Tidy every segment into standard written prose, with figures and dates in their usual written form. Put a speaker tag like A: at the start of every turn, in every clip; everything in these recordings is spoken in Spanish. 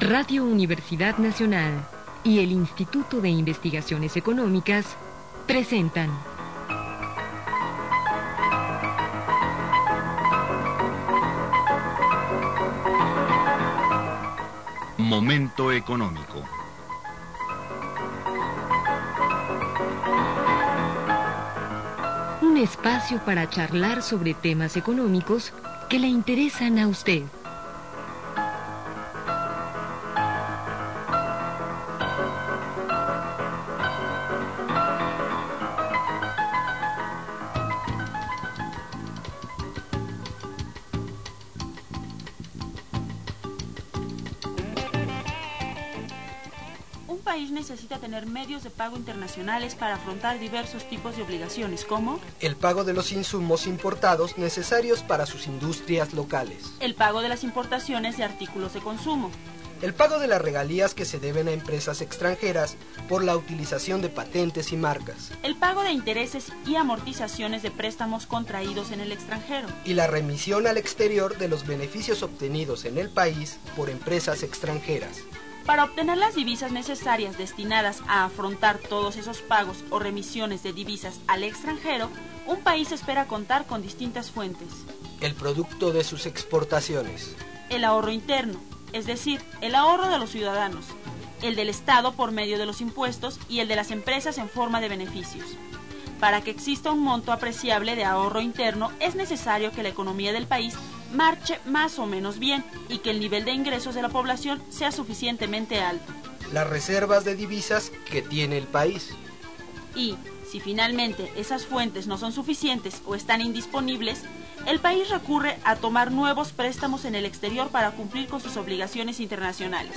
A: Radio Universidad Nacional y el Instituto de Investigaciones Económicas presentan
B: Momento Económico.
A: Un espacio para charlar sobre temas económicos que le interesan a usted.
C: Un país necesita tener medios de pago internacionales para afrontar diversos tipos de obligaciones, como
D: el pago de los insumos importados necesarios para sus industrias locales,
C: el pago de las importaciones de artículos de consumo,
D: el pago de las regalías que se deben a empresas extranjeras por la utilización de patentes y marcas,
C: el pago de intereses y amortizaciones de préstamos contraídos en el extranjero,
D: y la remisión al exterior de los beneficios obtenidos en el país por empresas extranjeras.
C: Para obtener las divisas necesarias destinadas a afrontar todos esos pagos o remisiones de divisas al extranjero, un país espera contar con distintas fuentes.
D: El producto de sus exportaciones,
C: el ahorro interno, es decir, el ahorro de los ciudadanos, el del Estado por medio de los impuestos y el de las empresas en forma de beneficios. Para que exista un monto apreciable de ahorro interno, es necesario que la economía del país marche más o menos bien y que el nivel de ingresos de la población sea suficientemente alto.
D: Las reservas de divisas que tiene el país.
C: Y, si finalmente esas fuentes no son suficientes o están indisponibles, el país recurre a tomar nuevos préstamos en el exterior para cumplir con sus obligaciones internacionales.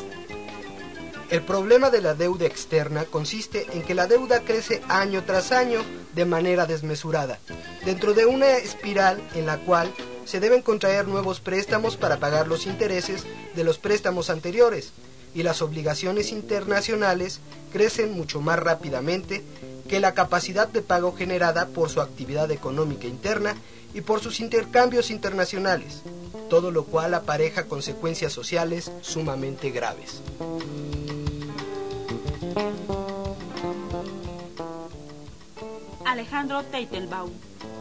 D: El problema de la deuda externa consiste en que la deuda crece año tras año de manera desmesurada, dentro de una espiral en la cual se deben contraer nuevos préstamos para pagar los intereses de los préstamos anteriores, y las obligaciones internacionales crecen mucho más rápidamente que la capacidad de pago generada por su actividad económica interna y por sus intercambios internacionales, todo lo cual apareja consecuencias sociales sumamente graves.
C: Alejandro Teitelbaum.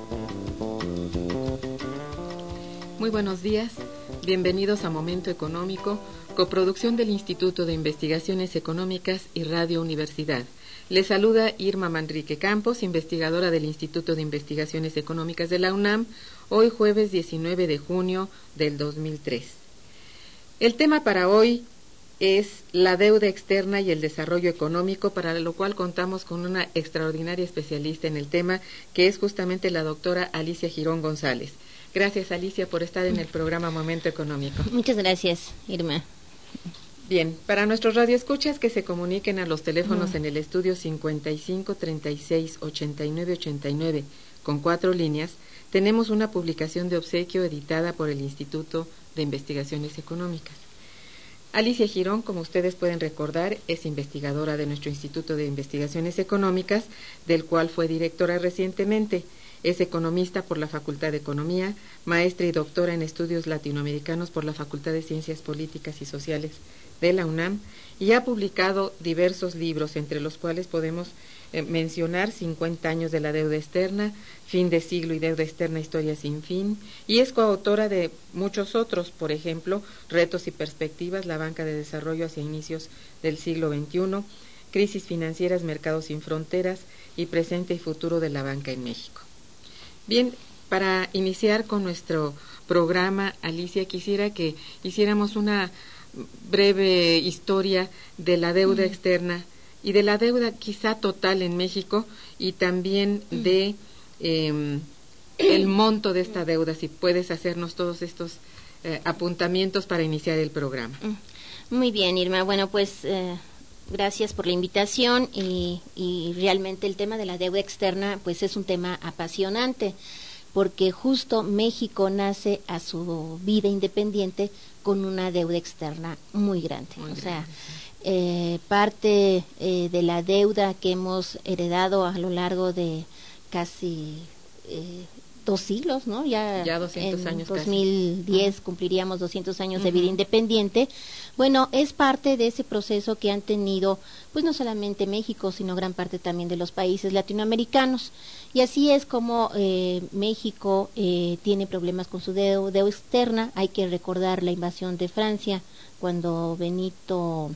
E: Muy buenos días, bienvenidos a Momento Económico, coproducción del Instituto de Investigaciones Económicas y Radio Universidad. Les saluda Irma Manrique Campos, investigadora del Instituto de Investigaciones Económicas de la UNAM, hoy jueves 19 de junio del 2003. El tema para hoy es la deuda externa y el desarrollo económico, para lo cual contamos con una extraordinaria especialista en el tema, que es justamente la doctora Alicia Girón González. Gracias, Alicia, por estar en el programa Momento Económico.
F: Muchas gracias, Irma.
E: Bien, para nuestros radioescuchas que se comuniquen a los teléfonos en el estudio 55 36 89 89 con 4 líneas, tenemos una publicación de obsequio editada por el Instituto de Investigaciones Económicas. Alicia Girón, como ustedes pueden recordar, es investigadora de nuestro Instituto de Investigaciones Económicas, del cual fue directora recientemente. Es economista por la Facultad de Economía, maestra y doctora en estudios latinoamericanos por la Facultad de Ciencias Políticas y Sociales de la UNAM, y ha publicado diversos libros, entre los cuales podemos mencionar 50 años de la deuda externa, Fin de siglo y deuda externa, historia sin fin, y es coautora de muchos otros, por ejemplo, Retos y perspectivas, la banca de desarrollo hacia inicios del siglo XXI, Crisis financieras, mercados sin fronteras y presente y futuro de la banca en México. Bien, para iniciar con nuestro programa, Alicia, quisiera que hiciéramos una breve historia de la deuda externa y de la deuda quizá total en México, y también de el monto de esta deuda, si puedes hacernos todos estos apuntamientos para iniciar el programa.
F: Muy bien, Irma. Bueno, pues gracias por la invitación, y realmente el tema de la deuda externa pues es un tema apasionante, porque justo México nace a su vida independiente con una deuda externa muy grande. Parte de la deuda que hemos heredado a lo largo de casi 2 siglos, ¿no? Ya
E: 200 años
F: 2010
E: casi.
F: Cumpliríamos 200 años de vida independiente. Bueno, es parte de ese proceso que han tenido, pues no solamente México, sino gran parte también de los países latinoamericanos. Y así es como México tiene problemas con su deuda externa. Hay que recordar la invasión de Francia, cuando Benito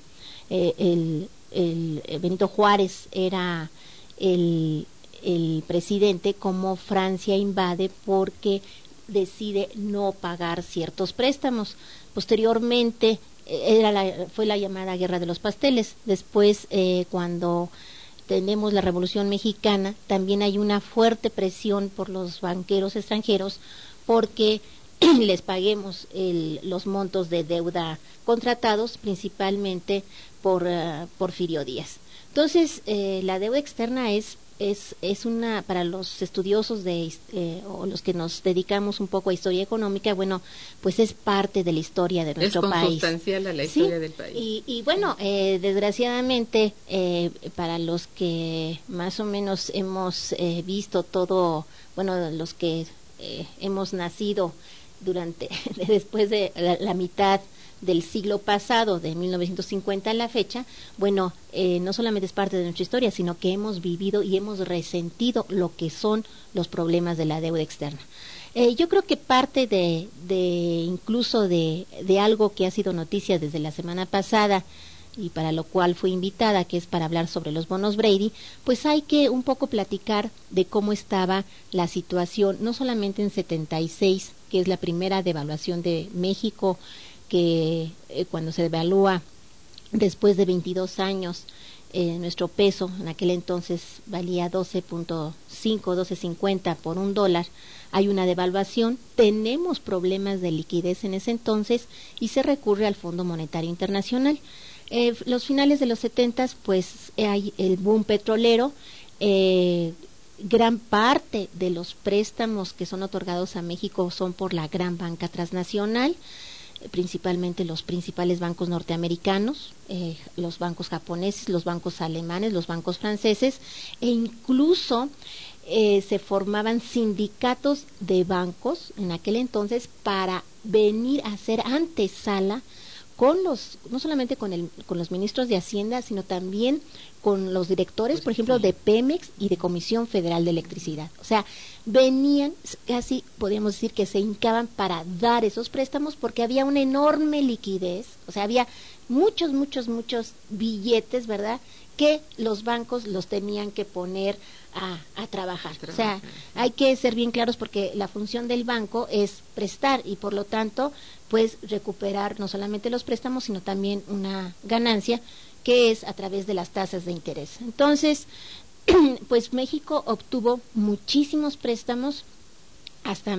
F: Juárez era el presidente, como Francia invade porque decide no pagar ciertos préstamos. Posteriormente fue la llamada Guerra de los Pasteles. Después, cuando tenemos la Revolución Mexicana, también hay una fuerte presión por los banqueros extranjeros porque les paguemos los montos de deuda contratados, principalmente por Porfirio Díaz. Entonces, la deuda externa es una, para los estudiosos o los que nos dedicamos un poco a historia económica, bueno, pues es parte de la historia de nuestro país. Es
E: consustancial a la historia del país.
F: Y bueno, desgraciadamente, para los que más o menos hemos visto todo, bueno, los que hemos nacido después de la mitad del siglo pasado, de 1950 a la fecha, bueno, no solamente es parte de nuestra historia, sino que hemos vivido y hemos resentido lo que son los problemas de la deuda externa. Yo creo que parte incluso de algo que ha sido noticia desde la semana pasada, y para lo cual fui invitada, que es para hablar sobre los bonos Brady, pues hay que un poco platicar de cómo estaba la situación, no solamente en 76, que es la primera devaluación de México, que cuando se devalúa después de 22 años, nuestro peso en aquel entonces valía 12.5, 12.50 por $1, hay una devaluación, tenemos problemas de liquidez en ese entonces y se recurre al Fondo Monetario Internacional. Los finales de los 70, pues hay el boom petrolero, gran parte de los préstamos que son otorgados a México son por la gran banca transnacional, principalmente los principales bancos norteamericanos, los bancos japoneses, los bancos alemanes, los bancos franceses, e incluso se formaban sindicatos de bancos en aquel entonces para venir a hacer antesala no solamente con los ministros de Hacienda, sino también con los directores, por ejemplo, de Pemex y de Comisión Federal de Electricidad. O sea, venían, casi podríamos decir que se hincaban para dar esos préstamos porque había una enorme liquidez, o sea, había muchos billetes, ¿verdad?, que los bancos los tenían que poner a trabajar. O sea, hay que ser bien claros porque la función del banco es prestar y por lo tanto, pues recuperar no solamente los préstamos, sino también una ganancia que es a través de las tasas de interés. Entonces, pues México obtuvo muchísimos préstamos hasta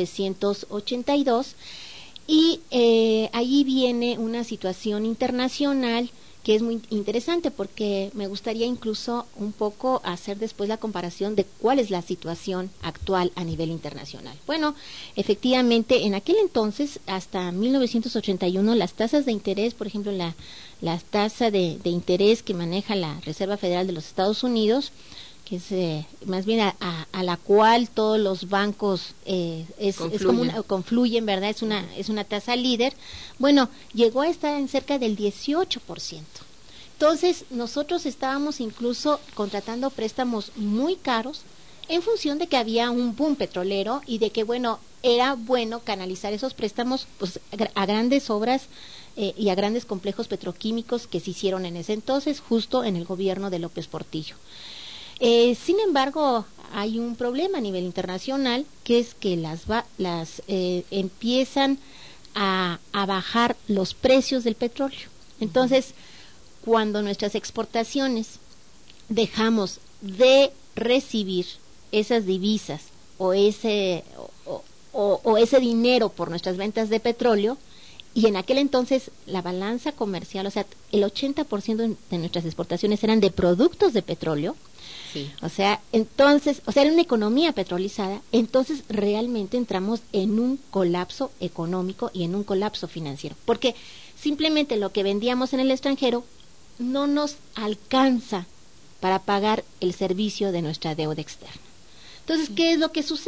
F: 1982 y allí viene una situación internacional que es muy interesante porque me gustaría incluso un poco hacer después la comparación de cuál es la situación actual a nivel internacional. Bueno, efectivamente, en aquel entonces, hasta 1981, las tasas de interés, por ejemplo, la tasa de interés que maneja la Reserva Federal de los Estados Unidos, que es más bien a la cual todos los bancos confluyen, ¿verdad? Es una tasa líder. Bueno, llegó a estar en cerca del 18%. Entonces, nosotros estábamos incluso contratando préstamos muy caros en función de que había un boom petrolero y de que, bueno, era bueno canalizar esos préstamos pues a grandes obras y a grandes complejos petroquímicos que se hicieron en ese entonces, justo en el gobierno de López Portillo. Sin embargo, hay un problema a nivel internacional, que es que empiezan a bajar los precios del petróleo. Entonces, cuando nuestras exportaciones dejamos de recibir esas divisas o ese dinero por nuestras ventas de petróleo, y en aquel entonces la balanza comercial, o sea, el 80% de nuestras exportaciones eran de productos de petróleo. Sí. O sea, era una economía petrolizada, entonces realmente entramos en un colapso económico y en un colapso financiero, porque simplemente lo que vendíamos en el extranjero no nos alcanza para pagar el servicio de nuestra deuda externa. Entonces, ¿qué es lo que sucede?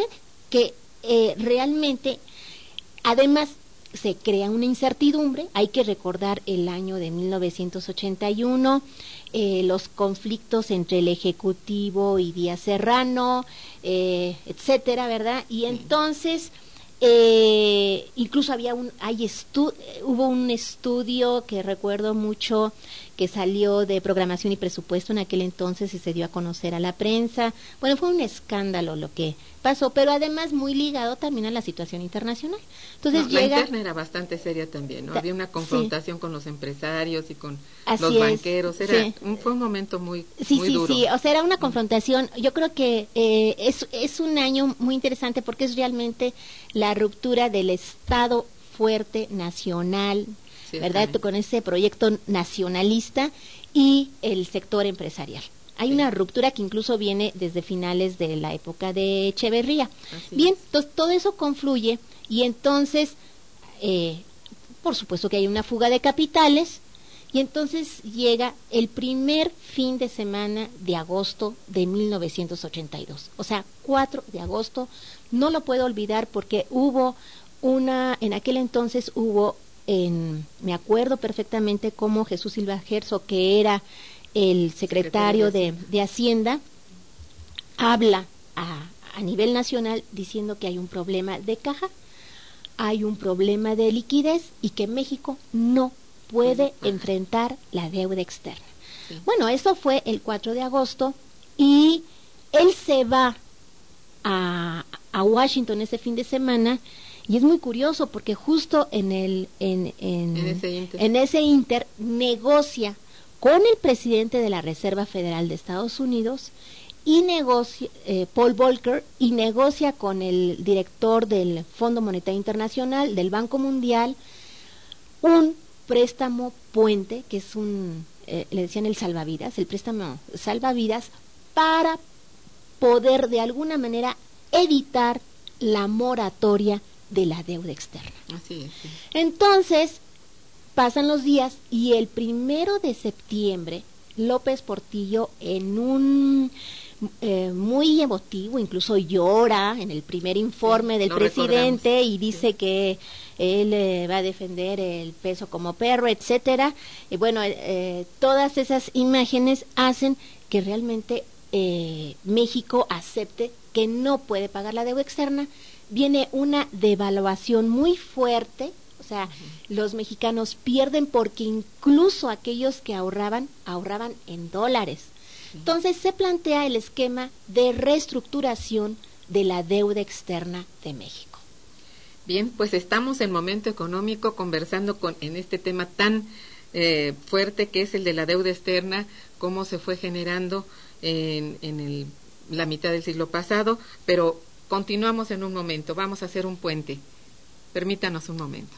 F: que realmente, además, se crea una incertidumbre. Hay que recordar el año de 1981, los conflictos entre el Ejecutivo y Díaz Serrano, etcétera, ¿verdad? Y entonces, incluso hubo un estudio que recuerdo mucho, que salió de Programación y Presupuesto en aquel entonces y se dio a conocer a la prensa. Bueno, fue un escándalo lo que pasó, pero además muy ligado también a la situación internacional. Entonces
E: la interna era bastante seria también, ¿no? Había una confrontación con los empresarios y con los banqueros. Fue un momento muy duro. Sí,
F: o sea, era una confrontación. Yo creo que es un año muy interesante porque es realmente la ruptura del Estado fuerte, nacional, ¿verdad? Con ese proyecto nacionalista y el sector empresarial. Hay una ruptura que incluso viene desde finales de la época de Echeverría. Entonces todo eso confluye y entonces, por supuesto que hay una fuga de capitales y entonces llega el primer fin de semana de agosto de 1982. O sea, 4 de agosto, no lo puedo olvidar porque en aquel entonces me acuerdo perfectamente cómo Jesús Silva Herzog, que era el secretario de Hacienda, habla a nivel nacional diciendo que hay un problema de caja, hay un problema de liquidez y que México no puede enfrentar la deuda externa. Sí. Bueno, eso fue el 4 de agosto y él se va a Washington ese fin de semana. Y es muy curioso porque justo en ese inter negocia con el presidente de la Reserva Federal de Estados Unidos y negocia Paul Volcker y negocia con el director del Fondo Monetario Internacional, del Banco Mundial, un préstamo puente, que es le decían el salvavidas, el préstamo salvavidas, para poder de alguna manera evitar la moratoria de la deuda externa.
E: Así es, sí.
F: Entonces, pasan los días y el 1 de septiembre, López Portillo, en un muy emotivo, incluso llora en el primer informe del presidente y dice que él va a defender el peso como perro, etcétera. Y bueno, todas esas imágenes hacen que realmente México acepte que no puede pagar la deuda externa. Viene una devaluación muy fuerte, o sea, los mexicanos pierden porque incluso aquellos que ahorraban en dólares. Entonces se plantea el esquema de reestructuración de la deuda externa de México.
E: Bien, pues estamos en Momento Económico conversando en este tema tan fuerte que es el de la deuda externa, cómo se fue generando en la mitad del siglo pasado, pero continuamos en un momento, vamos a hacer un puente. Permítanos un momento.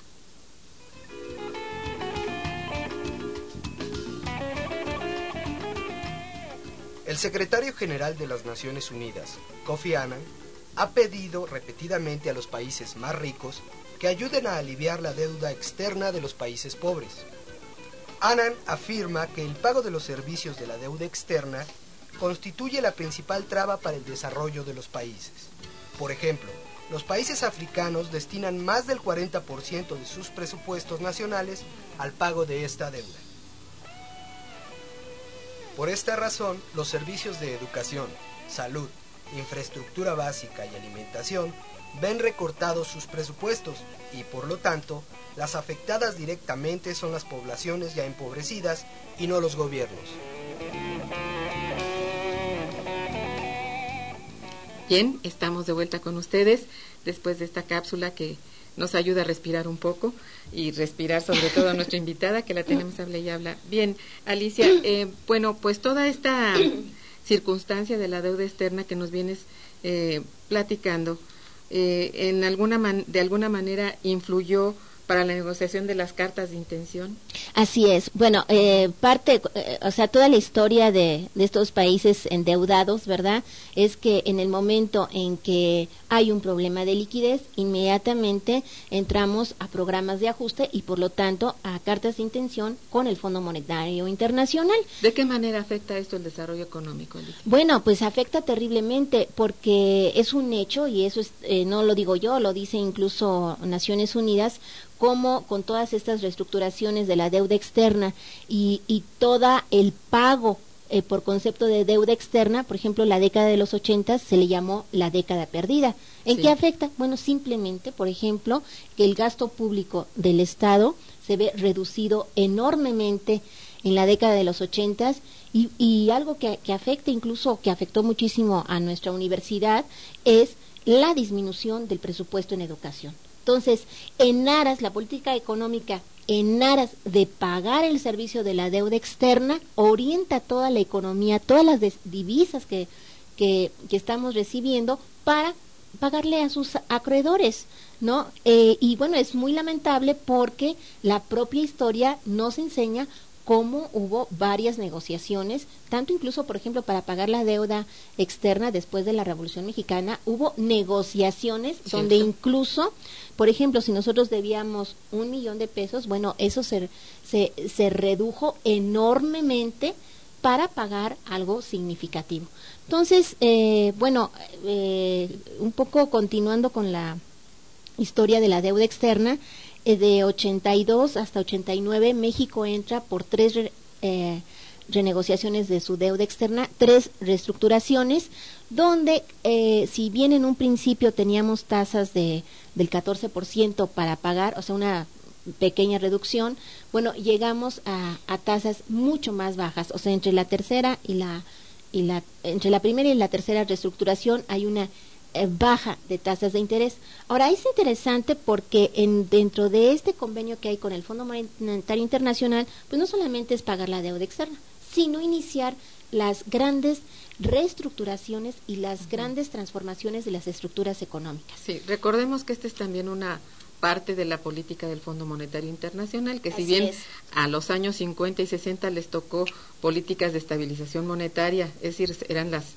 D: El secretario general de las Naciones Unidas, Kofi Annan, ha pedido repetidamente a los países más ricos que ayuden a aliviar la deuda externa de los países pobres. Annan afirma que el pago de los servicios de la deuda externa constituye la principal traba para el desarrollo de los países. Por ejemplo, los países africanos destinan más del 40% de sus presupuestos nacionales al pago de esta deuda. Por esta razón, los servicios de educación, salud, infraestructura básica y alimentación ven recortados sus presupuestos y, por lo tanto, las afectadas directamente son las poblaciones ya empobrecidas y no los gobiernos.
E: Bien, estamos de vuelta con ustedes después de esta cápsula que nos ayuda a respirar un poco y respirar sobre todo a nuestra invitada que la tenemos habla y habla. Bien, Alicia, bueno, pues toda esta circunstancia de la deuda externa que nos vienes platicando, de alguna manera influyó para la negociación de las cartas de intención.
F: Así es. Bueno, o sea, toda la historia de estos países endeudados, ¿verdad? Es que en el momento en que hay un problema de liquidez, inmediatamente entramos a programas de ajuste y, por lo tanto, a cartas de intención con el Fondo Monetario Internacional.
E: ¿De qué manera afecta esto el desarrollo económico, Alicia?
F: Bueno, pues afecta terriblemente porque es un hecho, y eso es, no lo digo yo, lo dice incluso Naciones Unidas, como con todas estas reestructuraciones de la deuda externa y todo el pago por concepto de deuda externa, por ejemplo, la década de los 80 se le llamó la década perdida. ¿En qué afecta? Bueno, simplemente, por ejemplo, que el gasto público del Estado se ve reducido enormemente en la década de los 80 y algo que afecta, incluso que afectó muchísimo a nuestra universidad, es la disminución del presupuesto en educación. Entonces, en aras, la política económica, en aras de pagar el servicio de la deuda externa, orienta toda la economía, todas las divisas que estamos recibiendo para pagarle a sus acreedores, ¿no? Y bueno, es muy lamentable porque la propia historia nos enseña cómo hubo varias negociaciones, tanto incluso, por ejemplo, para pagar la deuda externa después de la Revolución Mexicana, hubo negociaciones donde incluso, por ejemplo, si nosotros debíamos 1 millón de pesos, bueno, eso se redujo enormemente para pagar algo significativo. Entonces, un poco continuando con la historia de la deuda externa, de 82 hasta 89, México entra por 3 renegociaciones de su deuda externa, 3 reestructuraciones, donde si bien en un principio teníamos tasas del 14% para pagar, o sea, una pequeña reducción, bueno, llegamos a tasas mucho más bajas, o sea, entre la primera y la tercera reestructuración hay una baja de tasas de interés. Ahora, es interesante porque dentro de este convenio que hay con el Fondo Monetario Internacional, pues no solamente es pagar la deuda externa, sino iniciar las grandes reestructuraciones y las grandes transformaciones de las estructuras económicas.
E: Sí, recordemos que esta es también una parte de la política del Fondo Monetario Internacional, que si bien a los años 50 y 60 les tocó políticas de estabilización monetaria, es decir, eran las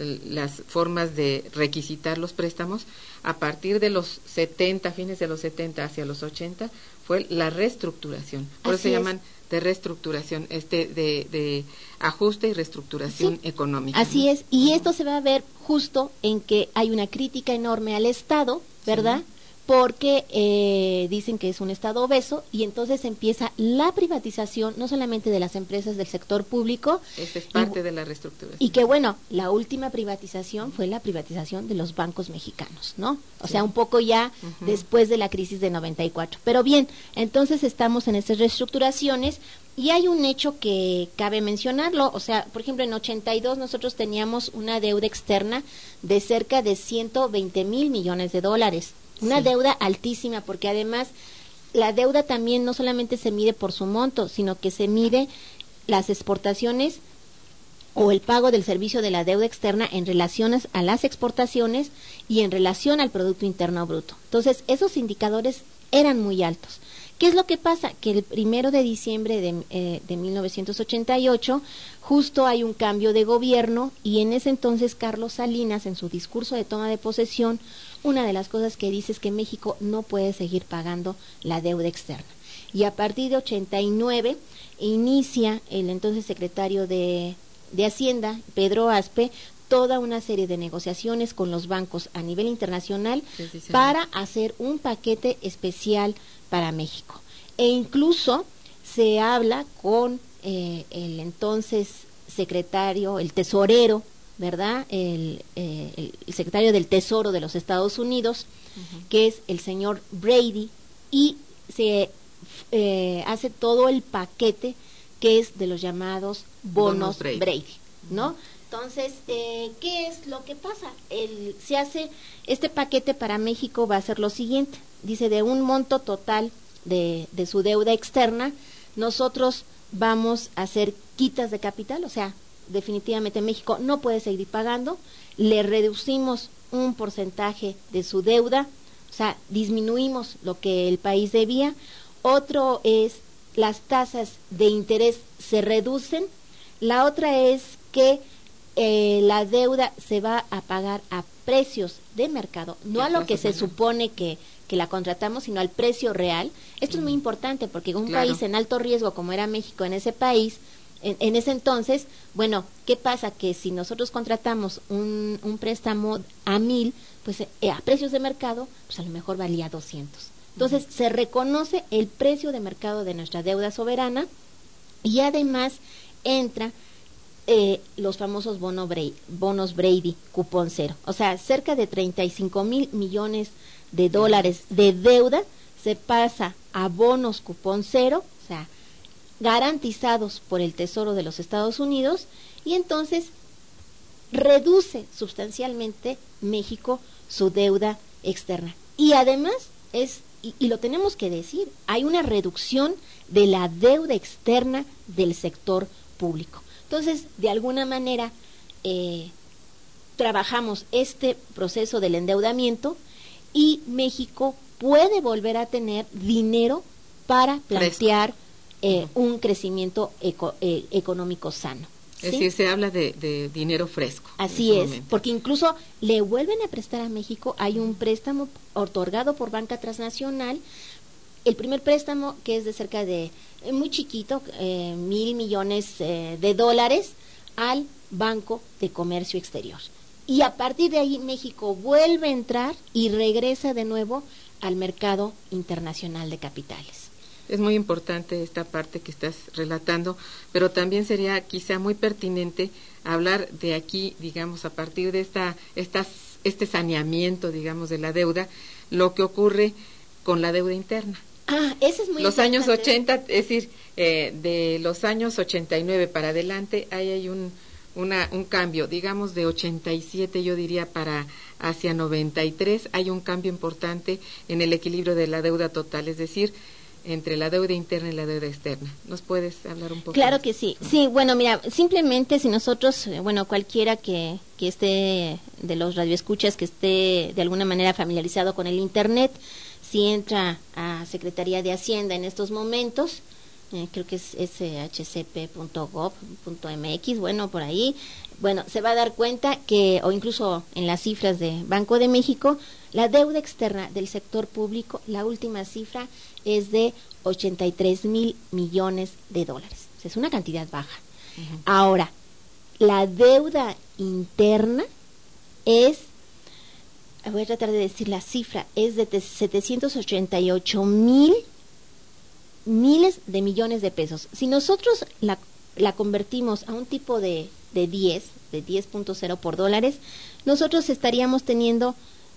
E: formas de requisitar los préstamos, a partir de los 70, fines de los 70 hacia los 80, fue la reestructuración. Por eso se llaman de reestructuración, de ajuste y reestructuración económica.
F: Así es, y esto se va a ver justo en que hay una crítica enorme al Estado, ¿verdad? Sí. Porque dicen que es un Estado obeso y entonces empieza la privatización no solamente de las empresas del sector público.
E: Esta es parte de la reestructuración.
F: Y que bueno, la última privatización fue la privatización de los bancos mexicanos, ¿no? O sea, un poco ya después de la crisis de 94. Pero bien, entonces estamos en estas reestructuraciones y hay un hecho que cabe mencionarlo. O sea, por ejemplo, en 82 nosotros teníamos una deuda externa de cerca de 120,000 millones de dólares. Una deuda altísima, porque además la deuda también no solamente se mide por su monto, sino que se mide las exportaciones o el pago del servicio de la deuda externa en relación a las exportaciones y en relación al Producto Interno Bruto. Entonces, esos indicadores eran muy altos. ¿Qué es lo que pasa? Que el 1 de diciembre de 1988 justo hay un cambio de gobierno y en ese entonces Carlos Salinas, en su discurso de toma de posesión, una de las cosas que dice es que México no puede seguir pagando la deuda externa. Y a partir de 89 inicia el entonces secretario de Hacienda, Pedro Aspe, toda una serie de negociaciones con los bancos a nivel internacional para hacer un paquete especial para México. E incluso se habla con el entonces secretario, el tesorero, ¿verdad? El secretario del Tesoro de los Estados Unidos, que es el señor Brady, y se hace todo el paquete que es de los llamados bonos Brady, ¿no? Entonces, ¿qué es lo que pasa? Se hace este paquete para México, va a ser lo siguiente. Dice, de un monto total de su deuda externa, nosotros vamos a hacer quitas de capital, o sea, definitivamente México no puede seguir pagando, le reducimos un porcentaje de su deuda o sea, disminuimos lo que el país debía. Otro es las tasas de interés se reducen. La otra es que la deuda se va a pagar a precios de mercado, no a lo que se supone que la contratamos, sino al precio real. Esto es muy importante porque un país en alto riesgo como era México en ese país, en ese entonces, bueno, ¿qué pasa? Que si nosotros contratamos un préstamo a 1,000, pues a precios de mercado, pues a lo mejor valía 200. Entonces, se reconoce el precio de mercado de nuestra deuda soberana y además entra los famosos bonos Brady, cupón cero. O sea, cerca de 35,000 millones de dólares de deuda se pasa a bonos cupón cero, o sea, garantizados por el Tesoro de los Estados Unidos, y entonces reduce sustancialmente México su deuda externa. Y además y lo tenemos que decir, hay una reducción de la deuda externa del sector público. Entonces, de alguna manera, trabajamos este proceso del endeudamiento y México puede volver a tener dinero para plantear un crecimiento económico sano. ¿Sí?
E: Es decir, se habla de dinero fresco.
F: Así es, porque incluso le vuelven a prestar a México, hay un préstamo otorgado por banca transnacional, el primer préstamo que es de cerca de, muy chiquito, 1,000 millones de dólares al Banco de Comercio Exterior. Y a partir de ahí México vuelve a entrar y regresa de nuevo al mercado internacional de capitales.
E: Es muy importante esta parte que estás relatando, pero también sería quizá muy pertinente hablar de aquí, digamos, a partir de este saneamiento, digamos, de la deuda, lo que ocurre con la deuda interna.
F: Ese es muy
E: los
F: importante.
E: Años 80, es decir, de los años 89 para adelante, hay un cambio, digamos, de 87, yo diría, hacia 93, hay un cambio importante en el equilibrio de la deuda total, es decir, entre la deuda interna y la deuda externa. ¿Nos puedes hablar un poco?
F: Claro que sí. Sí, bueno, mira, simplemente si nosotros, cualquiera que esté de los radioescuchas, que esté de alguna manera familiarizado con el Internet, si entra a Secretaría de Hacienda en estos momentos, creo que es shcp.gov.mx, por ahí, se va a dar cuenta que, o incluso en las cifras de Banco de México, la deuda externa del sector público, la última cifra es de 83,000 millones de dólares. O sea, es una cantidad baja. Ahora, la deuda interna voy a tratar de decir la cifra, es de 788,000 miles de millones de pesos. Si nosotros la convertimos a un tipo de 10.0 por dólares, nosotros estaríamos teniendo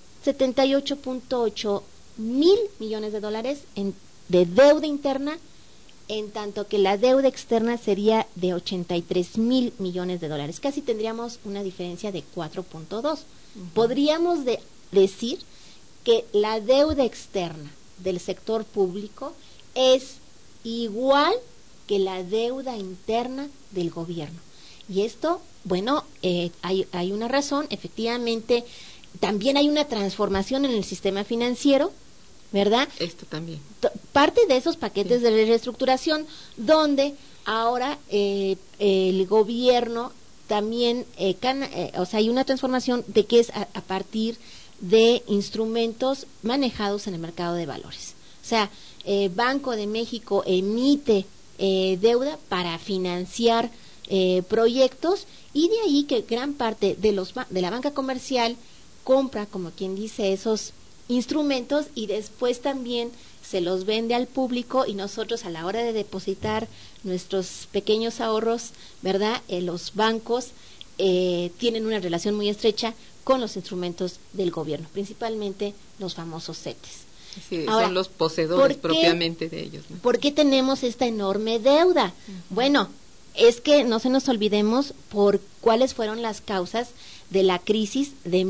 F: 78.8 mil millones de dólares de deuda interna, en tanto que la deuda externa sería de 83,000 millones de dólares. Casi tendríamos una diferencia de 4.2. Podríamos decir que la deuda externa del sector público es igual que la deuda interna del gobierno. Y esto, hay una razón, efectivamente, también hay una transformación en el sistema financiero, ¿verdad?
E: Esto también.
F: Parte de esos paquetes de reestructuración, donde ahora el gobierno también, hay una transformación de que es a partir de instrumentos manejados en el mercado de valores. O sea, Banco de México emite deuda para financiar proyectos, y de ahí que gran parte de la banca comercial compra, como quien dice, esos instrumentos y después también se los vende al público, y nosotros a la hora de depositar nuestros pequeños ahorros, ¿verdad? Los bancos tienen una relación muy estrecha con los instrumentos del gobierno, principalmente los famosos CETES.
E: Sí,
F: ahora,
E: son los poseedores propiamente de ellos, ¿no?
F: ¿Por qué tenemos esta enorme deuda? Bueno, es que no se nos olvidemos por cuáles fueron las causas de la crisis de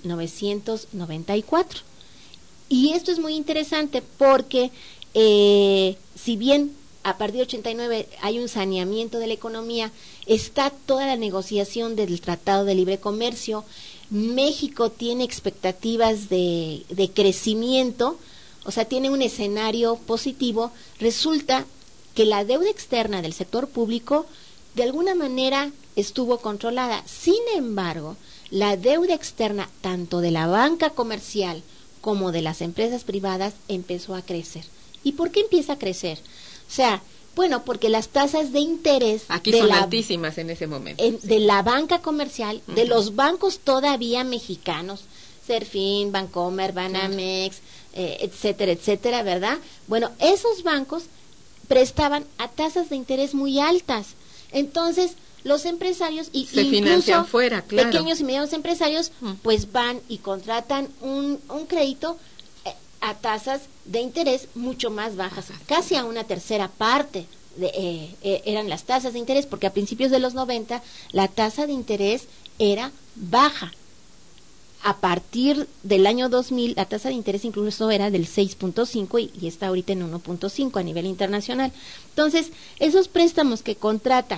F: 1994. Y esto es muy interesante porque si bien a partir de 89 hay un saneamiento de la economía, está toda la negociación del Tratado de Libre Comercio, México tiene expectativas de crecimiento, o sea, tiene un escenario positivo, resulta que la deuda externa del sector público de alguna manera estuvo controlada. Sin embargo, la deuda externa tanto de la banca comercial como de las empresas privadas empezó a crecer. ¿Y por qué empieza a crecer? O sea, bueno, porque las tasas de interés
E: aquí son altísimas en ese momento.
F: De la banca comercial, de los bancos todavía mexicanos, Serfín, Bancomer, Banamex, etcétera, etcétera, ¿verdad? Bueno, esos bancos prestaban a tasas de interés muy altas. Entonces, los empresarios y
E: se financian fuera, claro.
F: Pequeños y medianos empresarios, pues van y contratan un crédito a tasas de interés mucho más bajas, casi a una tercera parte eran las tasas de interés, porque a principios de los 90 la tasa de interés era baja. A partir del año 2000 la tasa de interés incluso era del 6.5 y está ahorita en 1.5 a nivel internacional. Entonces, esos préstamos que contrata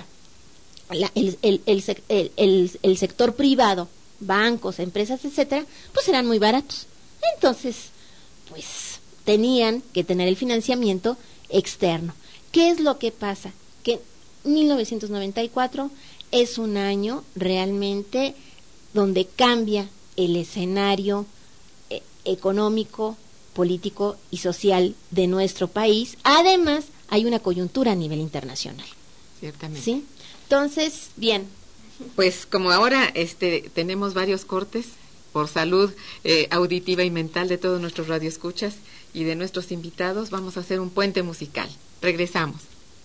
F: el sector privado, bancos, empresas, etcétera, pues eran muy baratos. Entonces, pues tenían que tener el financiamiento externo. ¿Qué es lo que pasa? Que 1994 es un año realmente donde cambia el escenario económico, político y social de nuestro país. Además, hay una coyuntura a nivel internacional.
E: Ciertamente.
F: ¿Sí? Entonces, bien.
E: Pues como ahora tenemos varios cortes por salud auditiva y mental de todos nuestros radioescuchas y de nuestros invitados, vamos a hacer un puente musical. Regresamos.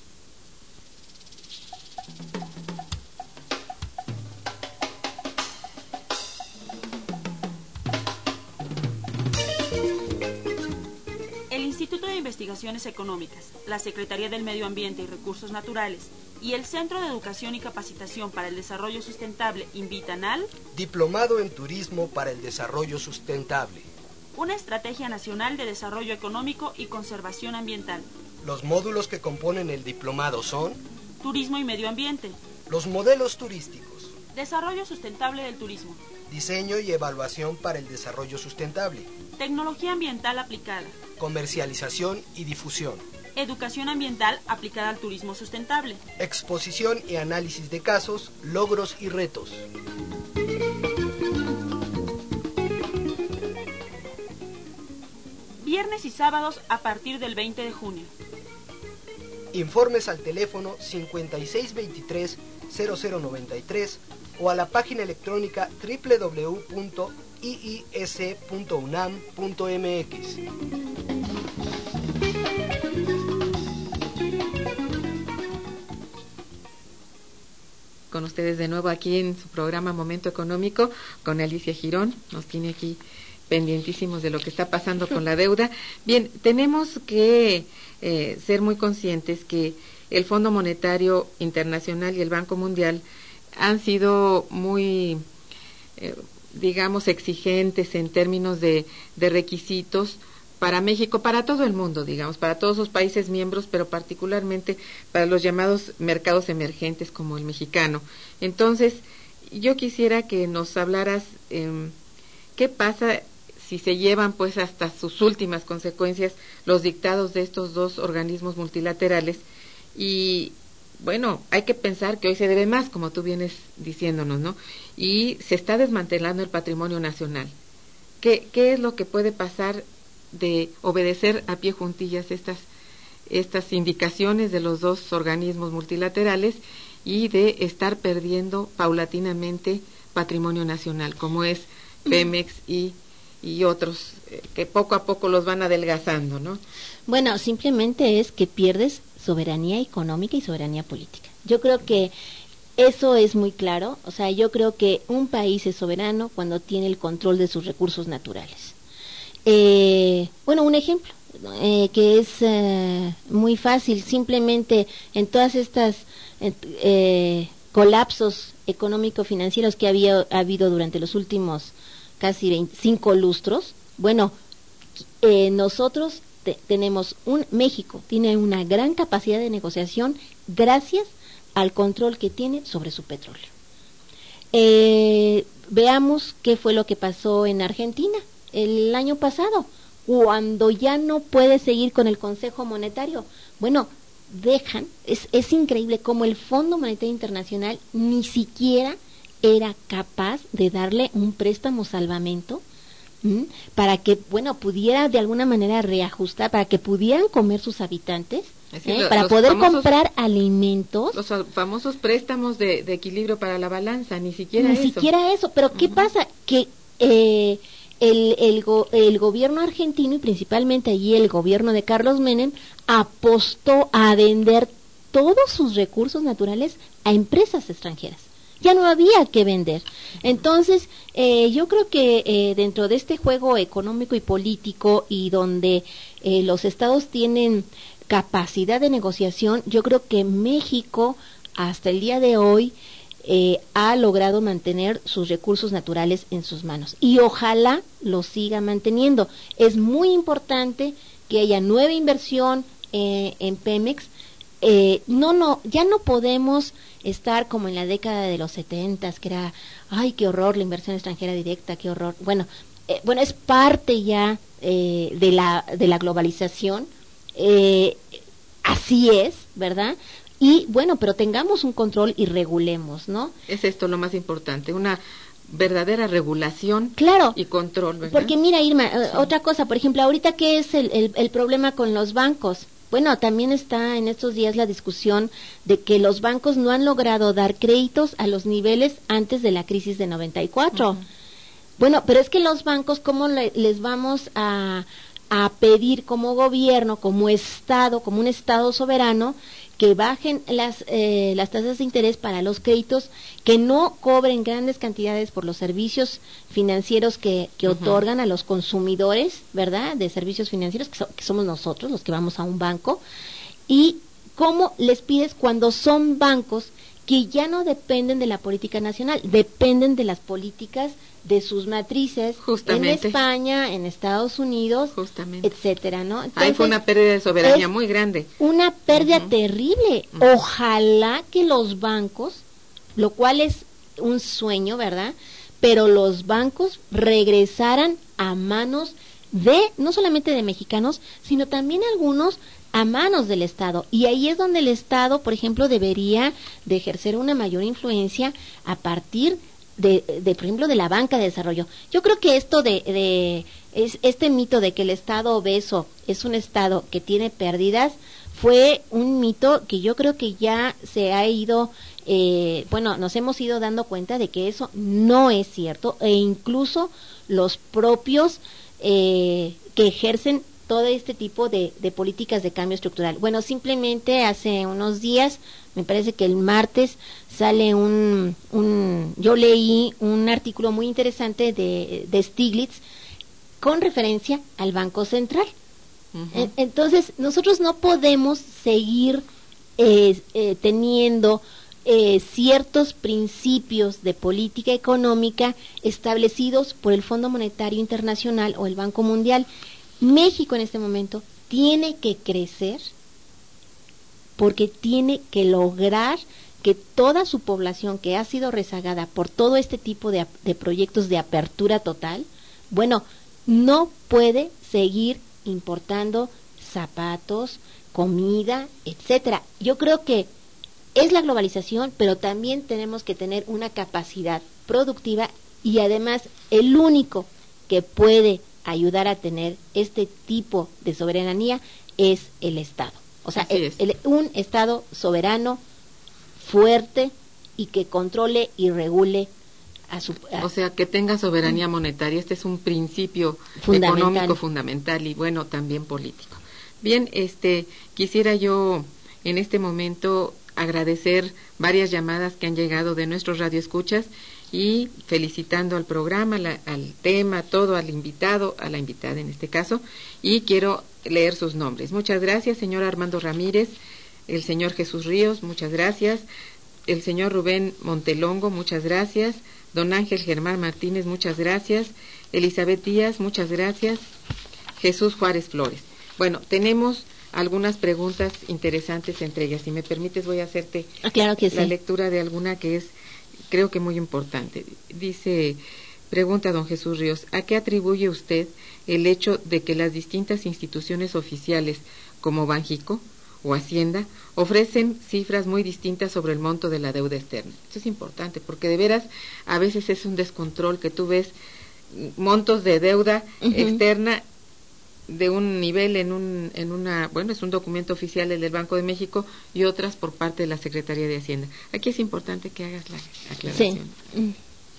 C: El Instituto de Investigaciones Económicas, la Secretaría del Medio Ambiente y Recursos Naturales y el Centro de Educación y Capacitación para el Desarrollo Sustentable invitan al
D: Diplomado en Turismo para el Desarrollo Sustentable.
C: Una estrategia nacional de desarrollo económico y conservación ambiental.
D: Los módulos que componen el diplomado son
C: Turismo y medio ambiente.
D: Los modelos turísticos.
C: Desarrollo sustentable del turismo.
D: Diseño y evaluación para el desarrollo sustentable.
C: Tecnología ambiental aplicada.
D: Comercialización y difusión.
C: Educación ambiental aplicada al turismo sustentable.
D: Exposición y análisis de casos, logros y retos.
C: Viernes y sábados a partir del 20 de junio.
D: Informes al teléfono 5623-0093 o a la página electrónica www.iis.unam.mx.
E: Con ustedes de nuevo aquí en su programa Momento Económico con Alicia Girón. Nos tiene aquí pendientísimos de lo que está pasando con la deuda. Bien, tenemos que ser muy conscientes que el Fondo Monetario Internacional y el Banco Mundial han sido muy, digamos, exigentes en términos de requisitos para México, para todo el mundo, digamos, para todos los países miembros, pero particularmente para los llamados mercados emergentes como el mexicano. Entonces, yo quisiera que nos hablaras qué pasa si se llevan pues hasta sus últimas consecuencias los dictados de estos dos organismos multilaterales. Y bueno, hay que pensar que hoy se debe más, como tú vienes diciéndonos, ¿no? Y se está desmantelando el patrimonio nacional. ¿Qué es lo que puede pasar de obedecer a pie juntillas estas indicaciones de los dos organismos multilaterales y de estar perdiendo paulatinamente patrimonio nacional, como es Pemex y otros que poco a poco los van adelgazando, ¿no?
F: Bueno, simplemente es que pierdes soberanía económica y soberanía política. Yo creo que eso es muy claro. O sea, yo creo que un país es soberano cuando tiene el control de sus recursos naturales. Bueno, un ejemplo que es muy fácil, simplemente en todas estas colapsos económico-financieros que ha habido durante los últimos casi 25 lustros, bueno, nosotros México tiene una gran capacidad de negociación gracias al control que tiene sobre su petróleo. veamos qué fue lo que pasó en Argentina el año pasado, cuando ya no puede seguir con el Consejo Monetario. Bueno, es increíble cómo el Fondo Monetario Internacional ni siquiera era capaz de darle un préstamo salvamento para que, pudiera de alguna manera reajustar, para que pudieran comer sus habitantes, para poder comprar alimentos.
E: Los famosos préstamos de equilibrio para la balanza, ni siquiera eso.
F: Pero ¿qué pasa? Que el gobierno argentino, y principalmente allí el gobierno de Carlos Menem, apostó a vender todos sus recursos naturales a empresas extranjeras. Ya no había que vender. Entonces, yo creo que dentro de este juego económico y político, y donde los estados tienen capacidad de negociación, yo creo que México hasta el día de hoy ha logrado mantener sus recursos naturales en sus manos, y ojalá lo siga manteniendo. Es muy importante que haya nueva inversión en Pemex. Ya no podemos estar como en la década de los 70s, que era, ay, qué horror la inversión extranjera directa, qué horror. Bueno, es parte ya de la globalización, así es, ¿verdad? Y pero tengamos un control y regulemos, ¿no?
E: Es esto lo más importante, una verdadera regulación,
F: claro,
E: y control, ¿verdad?
F: Porque mira, Irma, otra cosa, por ejemplo, ahorita, ¿qué es el problema con los bancos? Bueno, también está en estos días la discusión de que los bancos no han logrado dar créditos a los niveles antes de la crisis de 94. Uh-huh. Bueno, pero es que los bancos, ¿cómo les vamos a pedir como gobierno, como Estado, como un Estado soberano, que bajen las tasas de interés para los créditos, que no cobren grandes cantidades por los servicios financieros que uh-huh. otorgan a los consumidores, ¿verdad?, de servicios financieros, que somos nosotros los que vamos a un banco? ¿Y cómo les pides cuando son bancos que ya no dependen de la política nacional, dependen de las políticas de sus matrices, justamente, en España, en Estados Unidos, justamente, etcétera, ¿no? Entonces,
E: ahí fue una pérdida de soberanía muy grande.
F: Una pérdida uh-huh. terrible. Uh-huh. Ojalá que los bancos, lo cual es un sueño, ¿verdad?, pero los bancos regresaran a manos no solamente de mexicanos, sino también algunos a manos del Estado. Y ahí es donde el Estado, por ejemplo, debería de ejercer una mayor influencia a partir de por ejemplo, de la banca de desarrollo. Yo creo que esto este mito de que el Estado obeso es un Estado que tiene pérdidas fue un mito que yo creo que ya se ha ido, nos hemos ido dando cuenta de que eso no es cierto, e incluso los propios que ejercen todo este tipo de políticas de cambio estructural. Bueno, simplemente hace unos días, me parece que el martes, sale yo leí un artículo muy interesante de Stiglitz con referencia al Banco Central. Uh-huh. Entonces, nosotros no podemos seguir teniendo ciertos principios de política económica establecidos por el Fondo Monetario Internacional o el Banco Mundial. México en este momento tiene que crecer porque tiene que lograr que toda su población que ha sido rezagada por todo este tipo de proyectos de apertura total, no puede seguir importando zapatos, comida, etcétera. Yo creo que es la globalización, pero también tenemos que tener una capacidad productiva, y además el único que puede ayudar a tener este tipo de soberanía es el Estado. O sea, un Estado soberano, fuerte, y que controle y regule
E: o sea, que tenga soberanía monetaria. Este es un principio económico fundamental y también político. Bien, quisiera yo en este momento agradecer varias llamadas que han llegado de nuestros radioescuchas, y felicitando al programa, al tema, todo, al invitado, a la invitada en este caso, y quiero leer sus nombres. Muchas gracias, señor Armando Ramírez, el señor Jesús Ríos, muchas gracias, el señor Rubén Montelongo, muchas gracias, don Ángel Germán Martínez, muchas gracias, Elizabeth Díaz, muchas gracias, Jesús Juárez Flores. Bueno, tenemos algunas preguntas interesantes entre ellas. Si me permites, voy a hacerte
F: claro que
E: la
F: sí.
E: lectura de alguna que creo que muy importante. Pregunta don Jesús Ríos, ¿a qué atribuye usted el hecho de que las distintas instituciones oficiales como Banjico o Hacienda ofrecen cifras muy distintas sobre el monto de la deuda externa? Esto es importante porque de veras a veces es un descontrol que tú ves montos de deuda externa de un nivel es un documento oficial el del Banco de México y otras por parte de la Secretaría de Hacienda. Aquí es importante que hagas la aclaración.
F: Sí.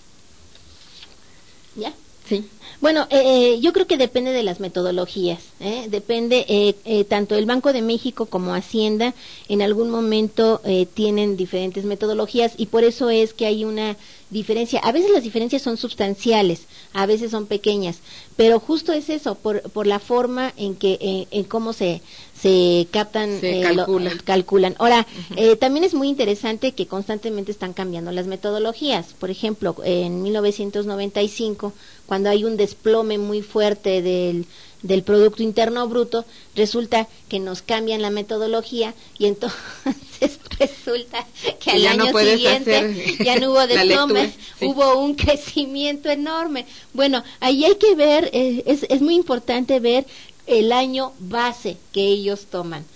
F: ¿Ya? Sí. Bueno, yo creo que depende de las metodologías, depende, tanto el Banco de México como Hacienda en algún momento tienen diferentes metodologías y por eso es que hay una diferencia. A veces las diferencias son sustanciales, a veces son pequeñas, pero justo es eso, por la forma en que, en cómo se captan, calculan. Ahora, también es muy interesante que constantemente están cambiando las metodologías. Por ejemplo, en 1995, cuando hay un desplome muy fuerte del Producto Interno Bruto, resulta que nos cambian la metodología y entonces resulta que al año siguiente ya no hubo desplome, hubo un crecimiento enorme. Bueno, ahí hay que ver, es muy importante ver el año base que ellos toman.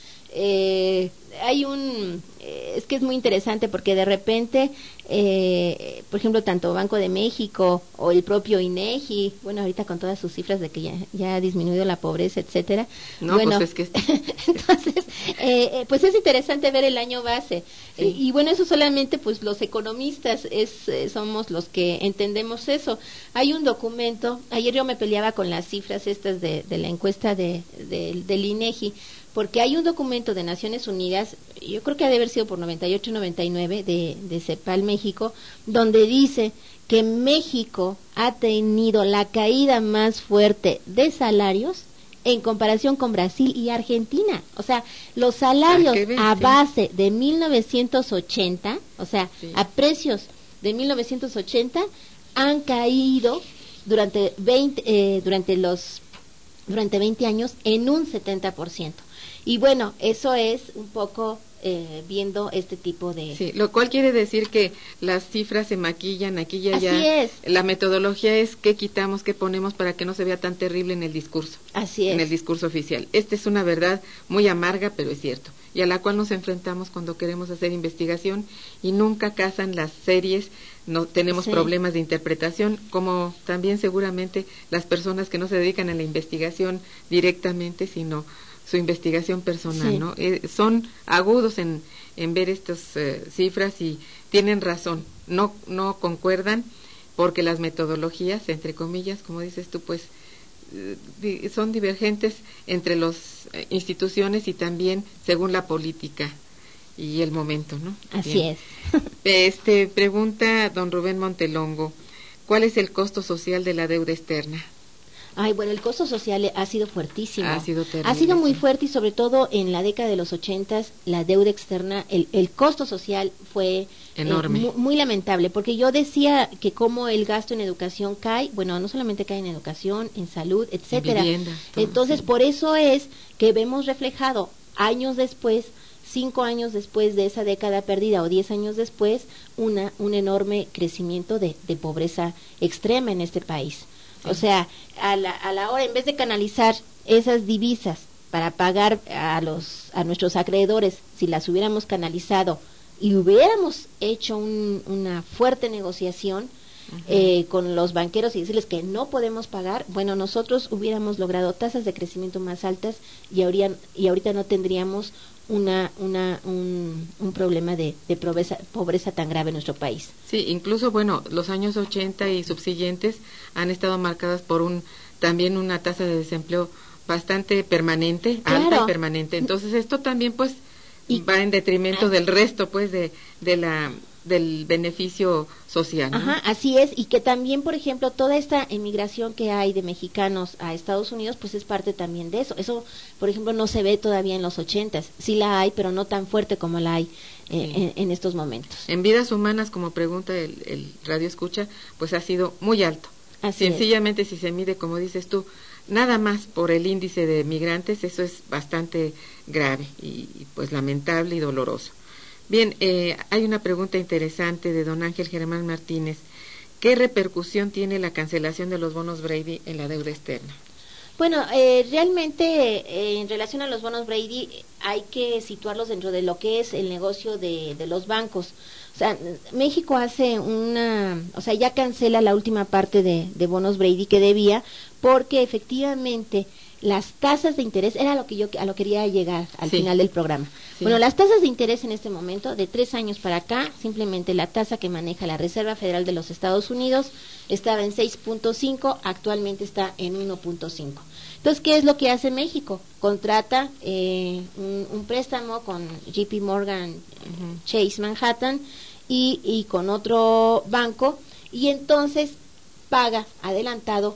F: Es que es muy interesante porque de repente, por ejemplo, tanto Banco de México o el propio INEGI, bueno, ahorita con todas sus cifras de que ya ha disminuido la pobreza, etcétera.
E: No,
F: bueno,
E: pues es que
F: entonces, pues es interesante ver el año base. Sí. Y bueno, eso solamente pues los economistas somos los que entendemos eso. Hay un documento, ayer yo me peleaba con las cifras estas de la encuesta del INEGI, porque hay un documento de Naciones Unidas, yo creo que ha de haber sido por 98-99 de CEPAL México, donde dice que México ha tenido la caída más fuerte de salarios en comparación con Brasil y Argentina. O sea, los salarios a base de 1980, o sea, a precios de 1980 han caído durante 20 años en un 70%. Y bueno, eso es un poco viendo este tipo de...
E: Sí, lo cual quiere decir que las cifras se maquillan aquí y allá.
F: Así es.
E: La metodología es qué quitamos, qué ponemos para que no se vea tan terrible en el discurso.
F: Así es.
E: En el discurso oficial. Esta es una verdad muy amarga, pero es cierto. Y a la cual nos enfrentamos cuando queremos hacer investigación y nunca casan las series, no tenemos problemas de interpretación, como también seguramente las personas que no se dedican a la investigación directamente, sino su investigación personal, ¿no? Son agudos en ver estas cifras y tienen razón, no concuerdan porque las metodologías, entre comillas, como dices tú, pues son divergentes entre las instituciones y también según la política y el momento, ¿no?
F: Así es.
E: Pregunta don Rubén Montelongo, ¿cuál es el costo social de la deuda externa?
F: Ay, bueno, el costo social ha sido fuertísimo.
E: Ha sido terrible.
F: Ha sido muy fuerte y sobre todo en la década de los 80, la deuda externa, el costo social fue
E: enorme.
F: Muy lamentable, porque yo decía que como el gasto en educación cae, bueno, no solamente cae en educación, en salud, etcétera.
E: En vivienda, todo,
F: entonces, por eso es que vemos reflejado años después, 5 años después de esa década perdida o 10 años después, un enorme crecimiento de pobreza extrema en este país. O sea, a la hora, en vez de canalizar esas divisas para pagar a nuestros acreedores, si las hubiéramos canalizado y hubiéramos hecho una fuerte negociación con los banqueros y decirles que no podemos pagar, bueno, nosotros hubiéramos logrado tasas de crecimiento más altas y ahorita no tendríamos un problema de pobreza tan grave en nuestro país.
E: Sí, incluso, bueno, los años 80 y subsiguientes han estado marcadas por también una tasa de desempleo bastante permanente,
F: claro,
E: alta y permanente. Entonces, esto también, pues, va en detrimento del resto, pues, del beneficio social, ¿no?
F: Ajá, así es, y que también, por ejemplo, toda esta emigración que hay de mexicanos a Estados Unidos, pues es parte también de eso. Eso, por ejemplo, no se ve todavía en los 80s. Sí la hay, pero no tan fuerte como la hay en estos momentos.
E: En vidas humanas, como pregunta el radio escucha, pues ha sido muy alto.
F: Así
E: Sencillamente, si se mide, como dices tú, nada más por el índice de migrantes, eso es bastante grave y pues lamentable y doloroso. Bien, hay una pregunta interesante de don Ángel Germán Martínez. ¿Qué repercusión tiene la cancelación de los bonos Brady en la deuda externa?
F: Bueno, realmente en relación a los bonos Brady hay que situarlos dentro de lo que es el negocio de los bancos. O sea, México hace ya cancela la última parte de bonos Brady que debía, porque efectivamente las tasas de interés, era lo que a lo quería llegar al final del programa. Sí. Bueno, las tasas de interés en este momento, de 3 años para acá, simplemente la tasa que maneja la Reserva Federal de los Estados Unidos estaba en 6.5, actualmente está en 1.5. Entonces, ¿qué es lo que hace México? Contrata un préstamo con JP Morgan, Chase Manhattan y con otro banco, y entonces paga adelantado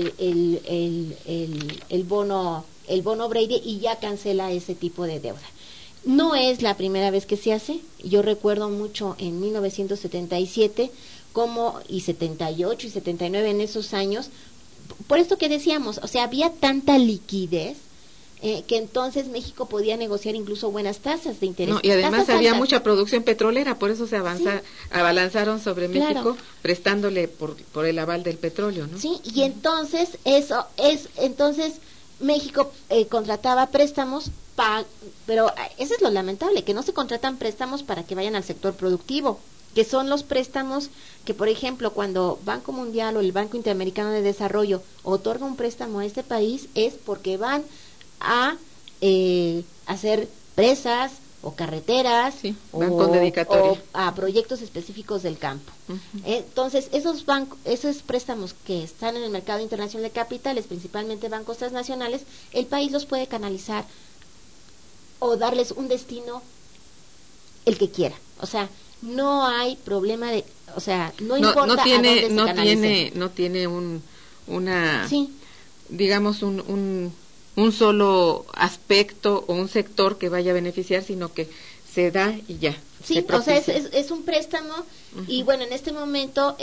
F: el bono Brady y ya cancela ese tipo de deuda. No es la primera vez que se hace. Yo recuerdo mucho en 1977 y 78 y 79, en esos años, por esto que decíamos, o sea, había tanta liquidez que entonces México podía negociar incluso buenas tasas de interés.
E: No, y además había mucha producción petrolera, por eso se abalanzaron sobre México, prestándole por el aval del petróleo, ¿no?
F: Sí, y entonces México contrataba préstamos, pero eso es lo lamentable, que no se contratan préstamos para que vayan al sector productivo, que son los préstamos que, por ejemplo, cuando Banco Mundial o el Banco Interamericano de Desarrollo otorga un préstamo a este país, es porque van a hacer presas o carreteras o a proyectos específicos del campo. Entonces, esos préstamos que están en el mercado internacional de capitales, principalmente bancos transnacionales, el país los puede canalizar o darles un destino el que quiera. O sea, no hay problema no importa a dónde se canalice.
E: No tiene digamos un solo aspecto o un sector que vaya a beneficiar, sino que se da y ya.
F: Sí, o sea, es un préstamo y bueno, en este momento,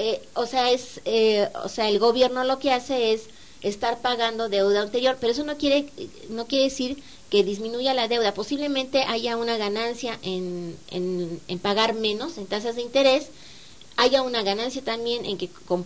F: el gobierno lo que hace es estar pagando deuda anterior, pero eso no quiere decir que disminuya la deuda. Posiblemente haya una ganancia en pagar menos en tasas de interés, haya una ganancia también en que con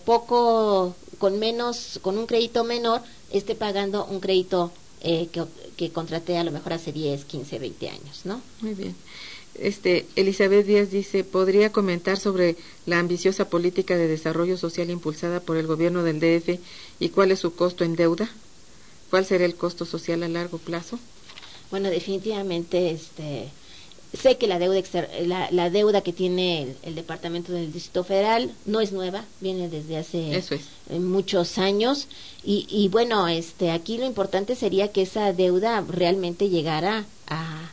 F: un crédito menor esté pagando un crédito que contraté a lo mejor hace 10, 15, 20 años, ¿no?
E: Muy bien. Elizabeth Díaz dice, ¿podría comentar sobre la ambiciosa política de desarrollo social impulsada por el gobierno del DF y cuál es su costo en deuda? ¿Cuál será el costo social a largo plazo?
F: Bueno, definitivamente sé que la deuda que tiene el Departamento del Distrito Federal no es nueva, viene desde hace muchos años y bueno, aquí lo importante sería que esa deuda realmente llegara a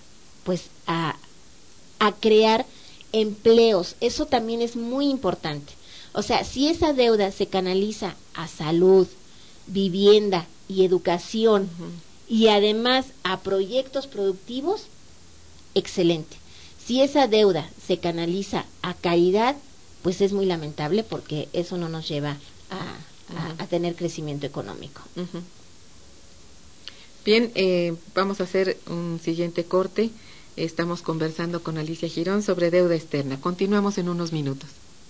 F: crear empleos. Eso también es muy importante. O sea, si esa deuda se canaliza a salud, vivienda y educación y además a proyectos productivos, excelente. Si esa deuda se canaliza a caridad, pues es muy lamentable porque eso no nos lleva a tener crecimiento económico.
E: Bien, vamos a hacer un siguiente corte. Estamos conversando con Alicia Girón sobre deuda externa. Continuamos en unos minutos.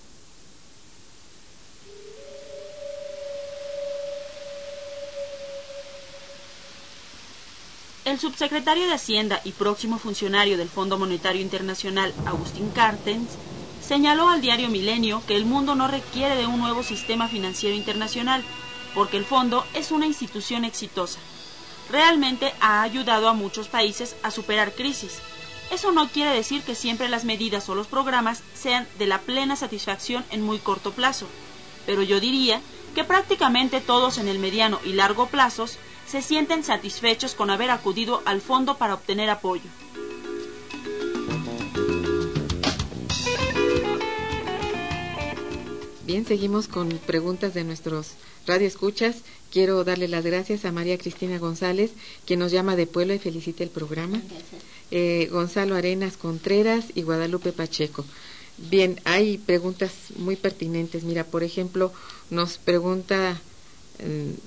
C: El subsecretario de Hacienda y próximo funcionario del Fondo Monetario Internacional, Agustín Carstens, señaló al diario Milenio que el mundo no requiere de un nuevo sistema financiero internacional, porque el fondo es una institución exitosa. Realmente ha ayudado a muchos países a superar crisis. Eso no quiere decir que siempre las medidas o los programas sean de la plena satisfacción en muy corto plazo, pero yo diría que prácticamente todos en el mediano y largo plazos se sienten satisfechos con haber acudido al fondo para obtener apoyo.
E: Bien, seguimos con preguntas de nuestros radioescuchas. Quiero darle las gracias a María Cristina González, quien nos llama de Puebla y felicita el programa. Gonzalo Arenas Contreras y Guadalupe Pacheco. Bien, hay preguntas muy pertinentes. Mira, por ejemplo, nos pregunta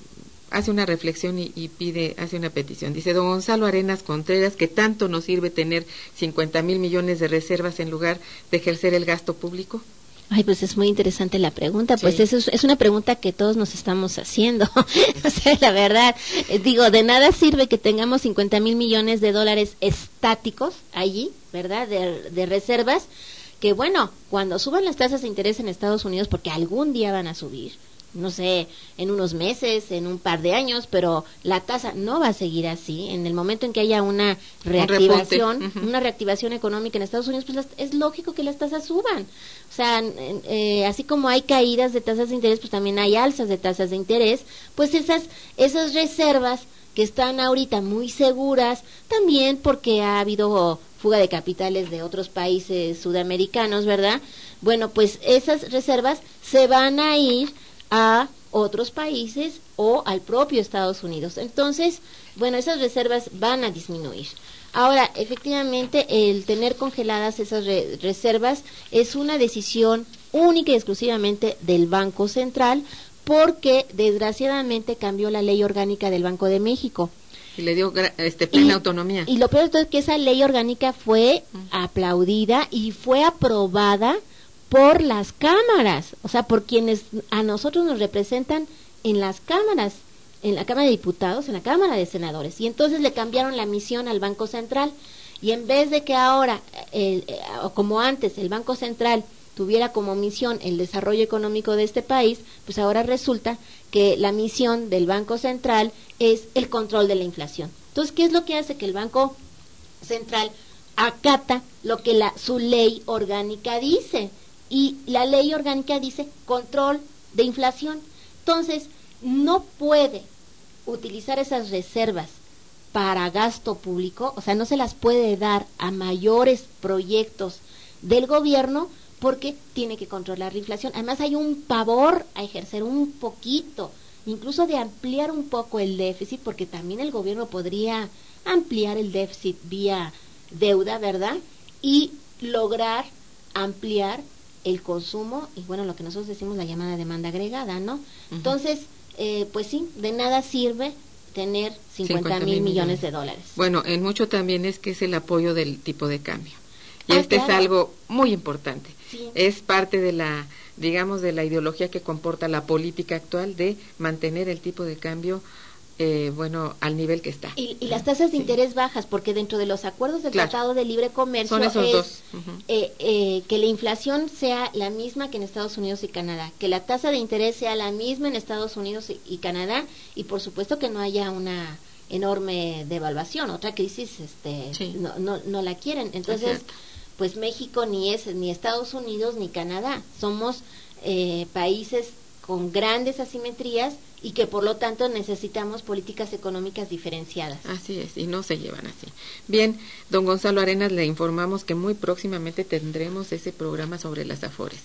E: hace una reflexión y hace una petición. Dice don Gonzalo Arenas Contreras que tanto nos sirve tener 50,000 millones de reservas en lugar de ejercer el gasto público.
F: Ay, pues es muy interesante la pregunta, pues
E: sí.
F: Eso es una pregunta que todos nos estamos haciendo. O sea, la verdad, digo, de nada sirve que tengamos 50,000 millones de dólares estáticos allí, ¿verdad? De reservas, que bueno, cuando suban las tasas de interés en Estados Unidos, porque algún día van a subir, no sé, en unos meses, en un par de años, pero la tasa no va a seguir así. En el momento en que haya una reactivación, una reactivación económica en Estados Unidos, pues es lógico que las tasas suban. O sea, así como hay caídas de tasas de interés, pues también hay alzas de tasas de interés. Pues esas reservas que están ahorita muy seguras, también porque ha habido fuga de capitales de otros países sudamericanos, ¿verdad? Bueno, pues esas reservas se van a ir a otros países o al propio Estados Unidos. Entonces, bueno, esas reservas van a disminuir. Ahora, efectivamente, el tener congeladas esas reservas es una decisión única y exclusivamente del Banco Central, porque desgraciadamente cambió la ley orgánica del Banco de México.
E: Y le dio plena autonomía.
F: Y lo peor de todo es que esa ley orgánica fue aplaudida y fue aprobada por las cámaras, o sea, por quienes a nosotros nos representan en las cámaras, en la Cámara de Diputados, en la Cámara de Senadores, y entonces le cambiaron la misión al Banco Central, y en vez de que ahora, como antes, el Banco Central tuviera como misión el desarrollo económico de este país, pues ahora resulta que la misión del Banco Central es el control de la inflación. Entonces, ¿qué es lo que hace? Que el Banco Central acata lo que su ley orgánica dice, y la ley orgánica dice control de inflación. Entonces, no puede utilizar esas reservas para gasto público, o sea, no se las puede dar a mayores proyectos del gobierno porque tiene que controlar la inflación. Además, hay un pavor a ejercer un poquito, incluso de ampliar un poco el déficit, porque también el gobierno podría ampliar el déficit vía deuda, ¿verdad? Y lograr ampliar el consumo y, bueno, lo que nosotros decimos la llamada demanda agregada, ¿no? Entonces, pues sí, de nada sirve tener 50,000 millones de dólares.
E: Bueno, en mucho también es que es el apoyo del tipo de cambio. Y
F: claro.
E: Es algo muy importante.
F: Sí.
E: Es parte de la, digamos, de la ideología que comporta la política actual de mantener el tipo de cambio bueno, al nivel que está.
F: Y las tasas de interés bajas, porque dentro de los acuerdos del Tratado de Libre Comercio
E: son esos dos.
F: Que la inflación sea la misma que en Estados Unidos y Canadá, que la tasa de interés sea la misma en Estados Unidos y Canadá, y por supuesto que no haya una enorme devaluación, otra crisis no la quieren. Entonces, pues México ni es ni Estados Unidos ni Canadá, somos países con grandes asimetrías y que por lo tanto necesitamos políticas económicas diferenciadas.
E: Así es, y no se llevan así. Bien, don Gonzalo Arenas, le informamos que muy próximamente tendremos ese programa sobre las Afores.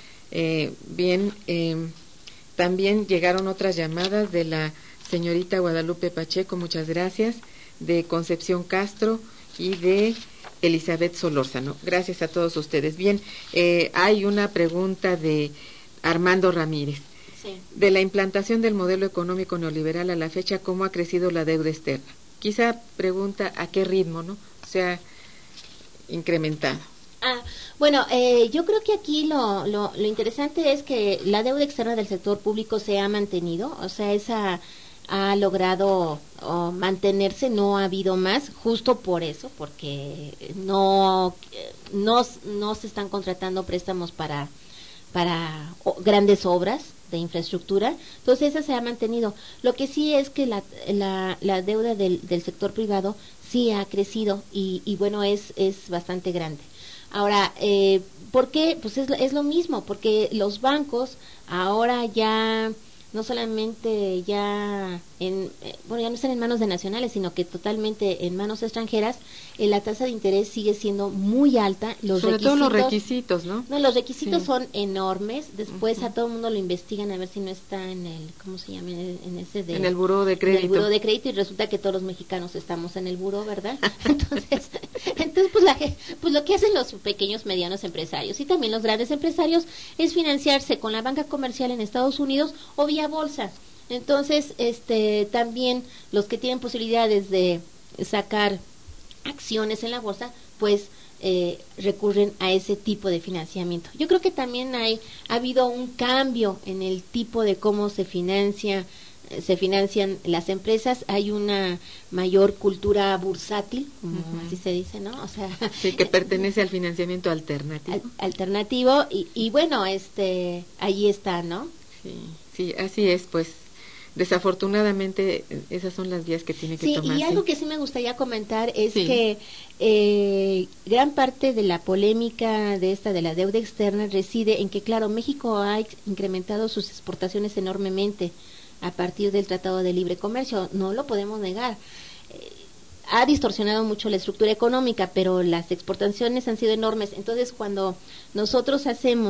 E: También llegaron otras llamadas de la señorita Guadalupe Pacheco, muchas gracias, de Concepción Castro y de Elizabeth Solórzano. Gracias a todos ustedes. Bien, hay una pregunta de Armando Ramírez.
F: Sí.
E: De la implantación del modelo económico neoliberal a la fecha, ¿cómo ha crecido la deuda externa? Quizá pregunta a qué ritmo, ¿no? Se ha incrementado.
F: Bueno, yo creo que aquí lo interesante es que la deuda externa del sector público se ha mantenido, o sea, esa ha logrado mantenerse, no ha habido más, justo por eso, porque no se están contratando préstamos para grandes obras de infraestructura, entonces esa se ha mantenido. Lo que sí es que la deuda del sector privado sí ha crecido y bueno, es bastante grande. Ahora, ¿por qué? Pues es lo mismo, porque los bancos ahora ya no solamente ya no están en manos de nacionales, sino que totalmente en manos extranjeras, la tasa de interés sigue siendo muy alta.
E: Sobre todo los requisitos, ¿no?
F: No, los requisitos son enormes. Después a todo el mundo lo investigan a ver si no está en el, ¿cómo se llama? En el buró de crédito. En el buró de crédito, y resulta que todos los mexicanos estamos en el buró, ¿verdad? Entonces pues lo que hacen los pequeños, medianos empresarios y también los grandes empresarios es financiarse con la banca comercial en Estados Unidos o vía bolsa. Entonces, también los que tienen posibilidades de sacar acciones en la bolsa, pues recurren a ese tipo de financiamiento. Yo creo que también ha habido un cambio en el tipo de cómo se financian las empresas. Hay una mayor cultura bursátil, como así se dice, ¿no? O sea,
E: sí, que pertenece al financiamiento alternativo.
F: Alternativo y bueno, allí está, ¿no?
E: Sí, así es, pues. Desafortunadamente, esas son las vías que tiene que tomar.
F: Sí, y algo que sí me gustaría comentar es que gran parte de la polémica de la deuda externa reside en que, claro, México ha incrementado sus exportaciones enormemente a partir del Tratado de Libre Comercio, no lo podemos negar. Ha distorsionado mucho la estructura económica, pero las exportaciones han sido enormes. Entonces, cuando nosotros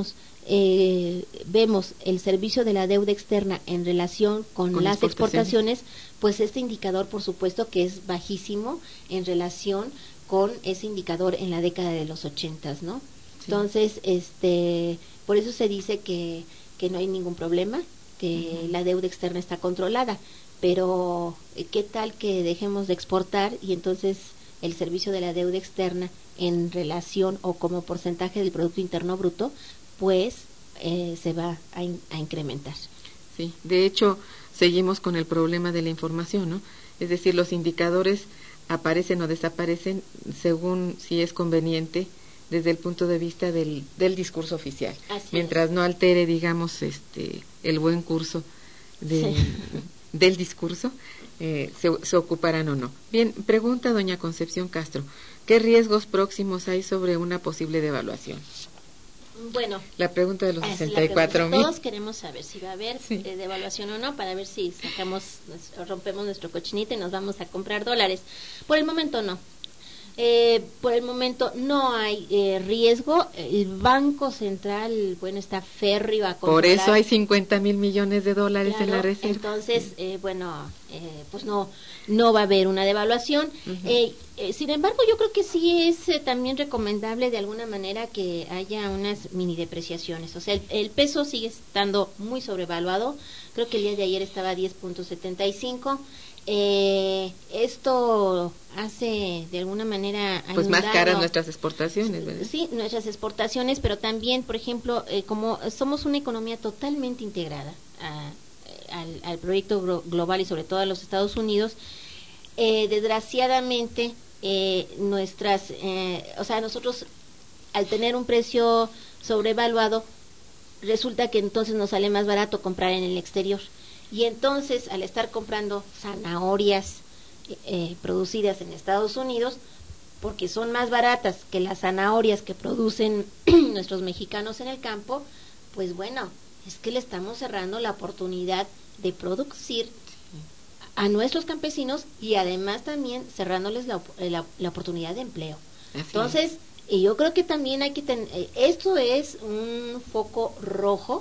F: vemos el servicio de la deuda externa en relación con las exportaciones, pues este indicador, por supuesto, que es bajísimo en relación con ese indicador en la década de los 80, ¿no? Sí. Entonces, por eso se dice que no hay ningún problema, que la deuda externa está controlada, pero ¿qué tal que dejemos de exportar y entonces el servicio de la deuda externa en relación o como porcentaje del Producto Interno Bruto, pues se va a incrementar?
E: Sí, de hecho, seguimos con el problema de la información, ¿no? Es decir, los indicadores aparecen o desaparecen según si es conveniente desde el punto de vista del discurso oficial. Mientras no altere, digamos, el buen curso del discurso, se ocuparán o no. Bien, pregunta doña Concepción Castro, ¿qué riesgos próximos hay sobre una posible devaluación?
F: Bueno,
E: la pregunta de los 64,000.
F: Todos queremos saber si va a haber devaluación o no, para ver si rompemos nuestro cochinito y nos vamos a comprar dólares. Por el momento no. Por el momento no hay riesgo. El Banco Central, bueno, está férreo a controlar.
E: Por eso hay 50,000 millones de dólares en la reserva.
F: Entonces, pues no va a haber una devaluación. Sin embargo, yo creo que sí es también recomendable de alguna manera que haya unas mini depreciaciones. O sea, el peso sigue estando muy sobrevaluado. Creo que el día de ayer estaba a 10.75. Esto hace de alguna manera
E: pues más caras nuestras exportaciones, ¿verdad?
F: Sí, nuestras exportaciones, pero también, por ejemplo, como somos una economía totalmente integrada al proyecto global y sobre todo a los Estados Unidos, desgraciadamente nosotros al tener un precio sobrevaluado resulta que entonces nos sale más barato comprar en el exterior. Y entonces, al estar comprando zanahorias producidas en Estados Unidos, porque son más baratas que las zanahorias que producen nuestros mexicanos en el campo, pues bueno, es que le estamos cerrando la oportunidad de producir a nuestros campesinos y además también cerrándoles la oportunidad de empleo. Entonces, yo creo que también hay que esto es un foco rojo,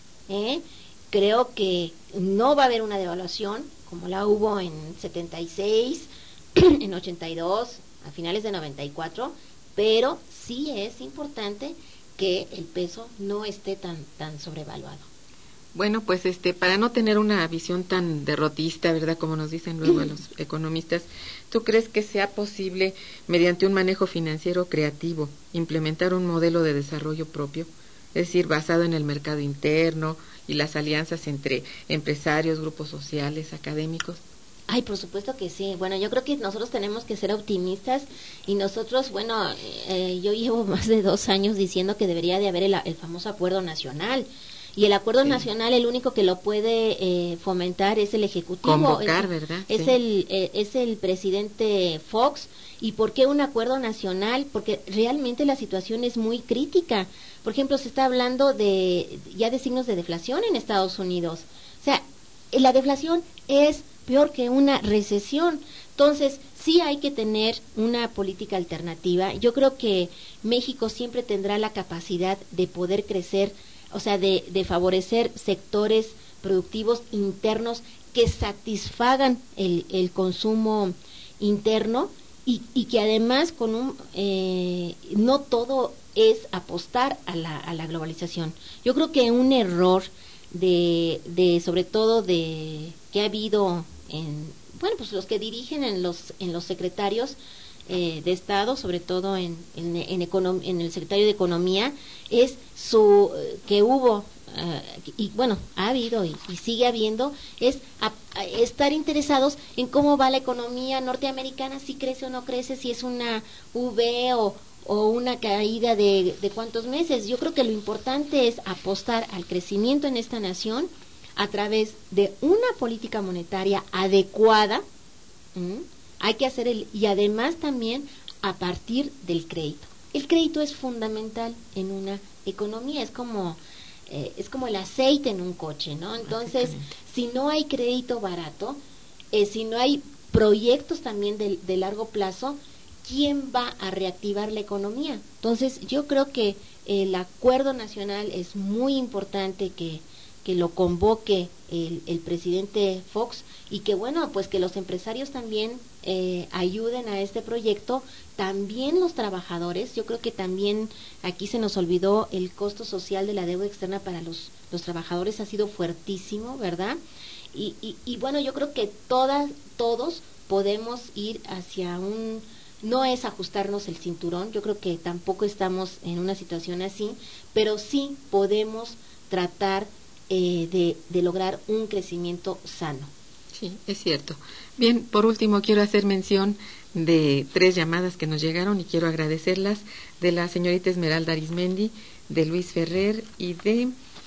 F: creo que no va a haber una devaluación como la hubo en 76, en 82, a finales de 94, pero sí es importante que el peso no esté tan sobrevaluado.
E: Bueno, pues para no tener una visión tan derrotista, ¿verdad?, como nos dicen luego los economistas, ¿tú crees que sea posible, mediante un manejo financiero creativo, implementar un modelo de desarrollo propio? Es decir, basado en el mercado interno y las alianzas entre empresarios, grupos sociales, académicos.
F: Ay, por supuesto que sí. Bueno, yo creo que nosotros tenemos que ser optimistas y nosotros, yo llevo más de 2 años diciendo que debería de haber el famoso acuerdo nacional. Y el acuerdo nacional, el único que lo puede fomentar es el Ejecutivo.
E: Convocar, ¿verdad?
F: Es el presidente Fox. ¿Y por qué un acuerdo nacional? Porque realmente la situación es muy crítica. Por ejemplo, se está hablando ya de signos de deflación en Estados Unidos. O sea, la deflación es peor que una recesión. Entonces, sí hay que tener una política alternativa. Yo creo que México siempre tendrá la capacidad de poder crecer, o sea, de favorecer sectores productivos internos que satisfagan el consumo interno y que además no todo es apostar a la globalización. Yo creo que un error sobre todo de que ha habido pues los que dirigen en los secretarios de Estado, sobre todo en el secretario de Economía, es que hubo ha habido y sigue habiendo, es estar interesados en cómo va la economía norteamericana, si crece o no crece, si es una V o una caída de cuántos meses. Yo creo que lo importante es apostar al crecimiento en esta nación a través de una política monetaria adecuada. Hay que hacer y además también a partir del crédito. El crédito es fundamental en una economía, es como el aceite en un coche, ¿no? Entonces, si no hay crédito barato, si no hay proyectos también de largo plazo, ¿quién va a reactivar la economía? Entonces, yo creo que el acuerdo nacional es muy importante que lo convoque el presidente Fox y que pues que los empresarios también ayuden a este proyecto, también los trabajadores. Yo creo que también aquí se nos olvidó el costo social de la deuda externa para los trabajadores, ha sido fuertísimo, ¿verdad? Y yo creo que todos podemos ir hacia no es ajustarnos el cinturón, yo creo que tampoco estamos en una situación así, pero sí podemos tratar de lograr un crecimiento sano.
E: Sí, es cierto. Bien, por último quiero hacer mención de 3 llamadas que nos llegaron y quiero agradecerlas, de la señorita Esmeralda Arizmendi, de Luis Ferrer y de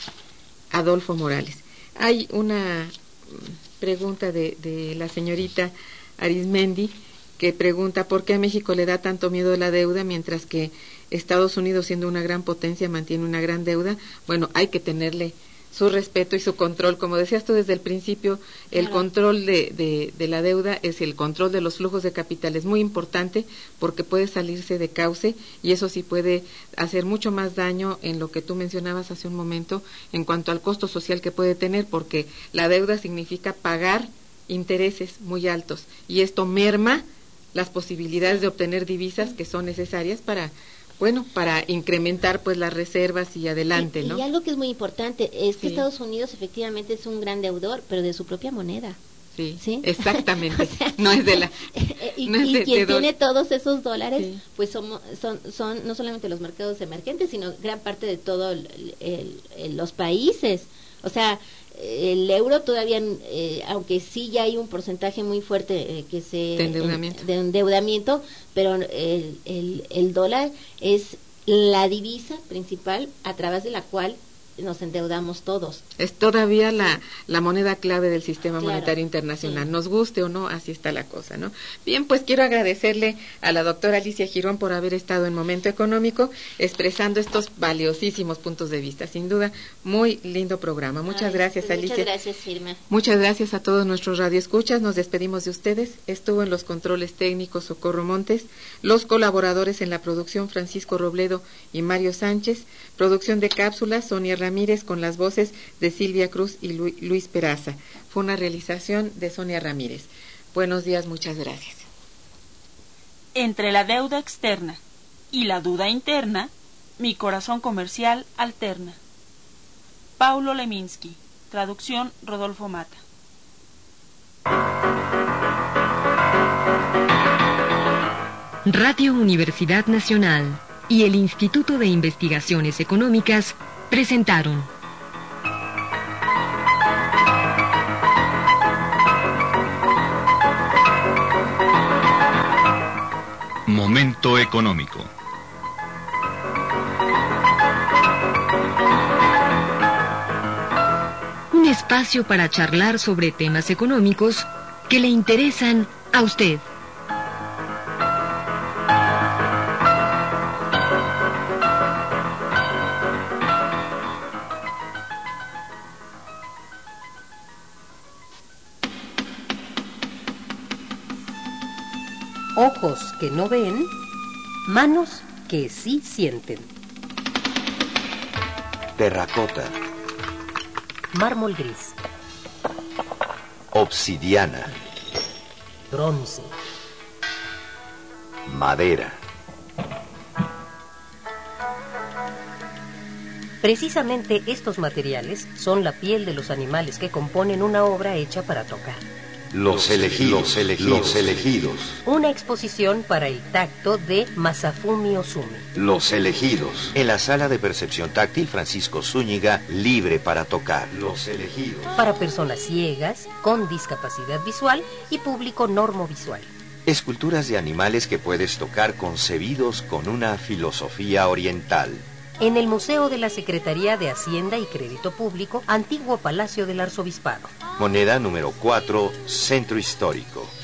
E: Adolfo Morales. Hay una pregunta de la señorita Arizmendi que pregunta por qué a México le da tanto miedo la deuda mientras que Estados Unidos, siendo una gran potencia, mantiene una gran deuda. Bueno, hay que tenerle su respeto y su control. Como decías tú desde el principio, el control de la deuda es el control de los flujos de capital. Es muy importante porque puede salirse de cauce y eso sí puede hacer mucho más daño en lo que tú mencionabas hace un momento en cuanto al costo social que puede tener, porque la deuda significa pagar intereses muy altos y esto merma las posibilidades de obtener divisas que son necesarias para incrementar pues las reservas y adelante, ¿no?
F: Y algo que es muy importante es que Estados Unidos efectivamente es un gran deudor, pero de su propia moneda.
E: Sí, exactamente. O sea, no es de la
F: quien tiene todos esos dólares, pues son no solamente los mercados emergentes, sino gran parte de todos los países. O sea, el euro todavía, aunque sí ya hay un porcentaje muy fuerte de endeudamiento, pero el dólar es la divisa principal a través de la cual nos endeudamos todos.
E: Es todavía la moneda clave del sistema monetario internacional, nos guste o no, así está la cosa, ¿no? Bien, pues quiero agradecerle a la doctora Alicia Girón por haber estado en Momento Económico expresando estos valiosísimos puntos de vista. Sin duda, muy lindo programa. Muchas gracias, Alicia.
F: Muchas gracias, Irma.
E: Muchas gracias a todos nuestros radioescuchas. Nos despedimos de ustedes. Estuvo en los controles técnicos Socorro Montes, los colaboradores en la producción Francisco Robledo y Mario Sánchez, producción de cápsulas Sonia Ramírez con las voces de Silvia Cruz y Luis Peraza. Fue una realización de Sonia Ramírez. Buenos días, muchas gracias.
C: Entre la deuda externa y la duda interna, mi corazón comercial alterna. Paulo Leminski, traducción Rodolfo Mata.
A: Radio Universidad Nacional y el Instituto de Investigaciones Económicas presentaron
B: Momento Económico.
A: Un espacio para charlar sobre temas económicos que le interesan a usted.
G: Ojos que no ven, manos que sí sienten.
H: Terracota.
G: Mármol gris.
H: Obsidiana.
G: Bronce.
H: Madera.
G: Precisamente estos materiales son la piel de los animales que componen una obra hecha para tocar.
H: Los elegidos.
G: Una exposición para el tacto de Masafumi Ozumi.
H: Los elegidos.
I: En la sala de percepción táctil Francisco Zúñiga, libre para tocar.
H: Los elegidos.
G: Para personas ciegas, con discapacidad visual y público normovisual.
I: Esculturas de animales que puedes tocar concebidos con una filosofía oriental.
G: En el Museo de la Secretaría de Hacienda y Crédito Público, antiguo Palacio del Arzobispado.
I: Moneda número 4, Centro Histórico.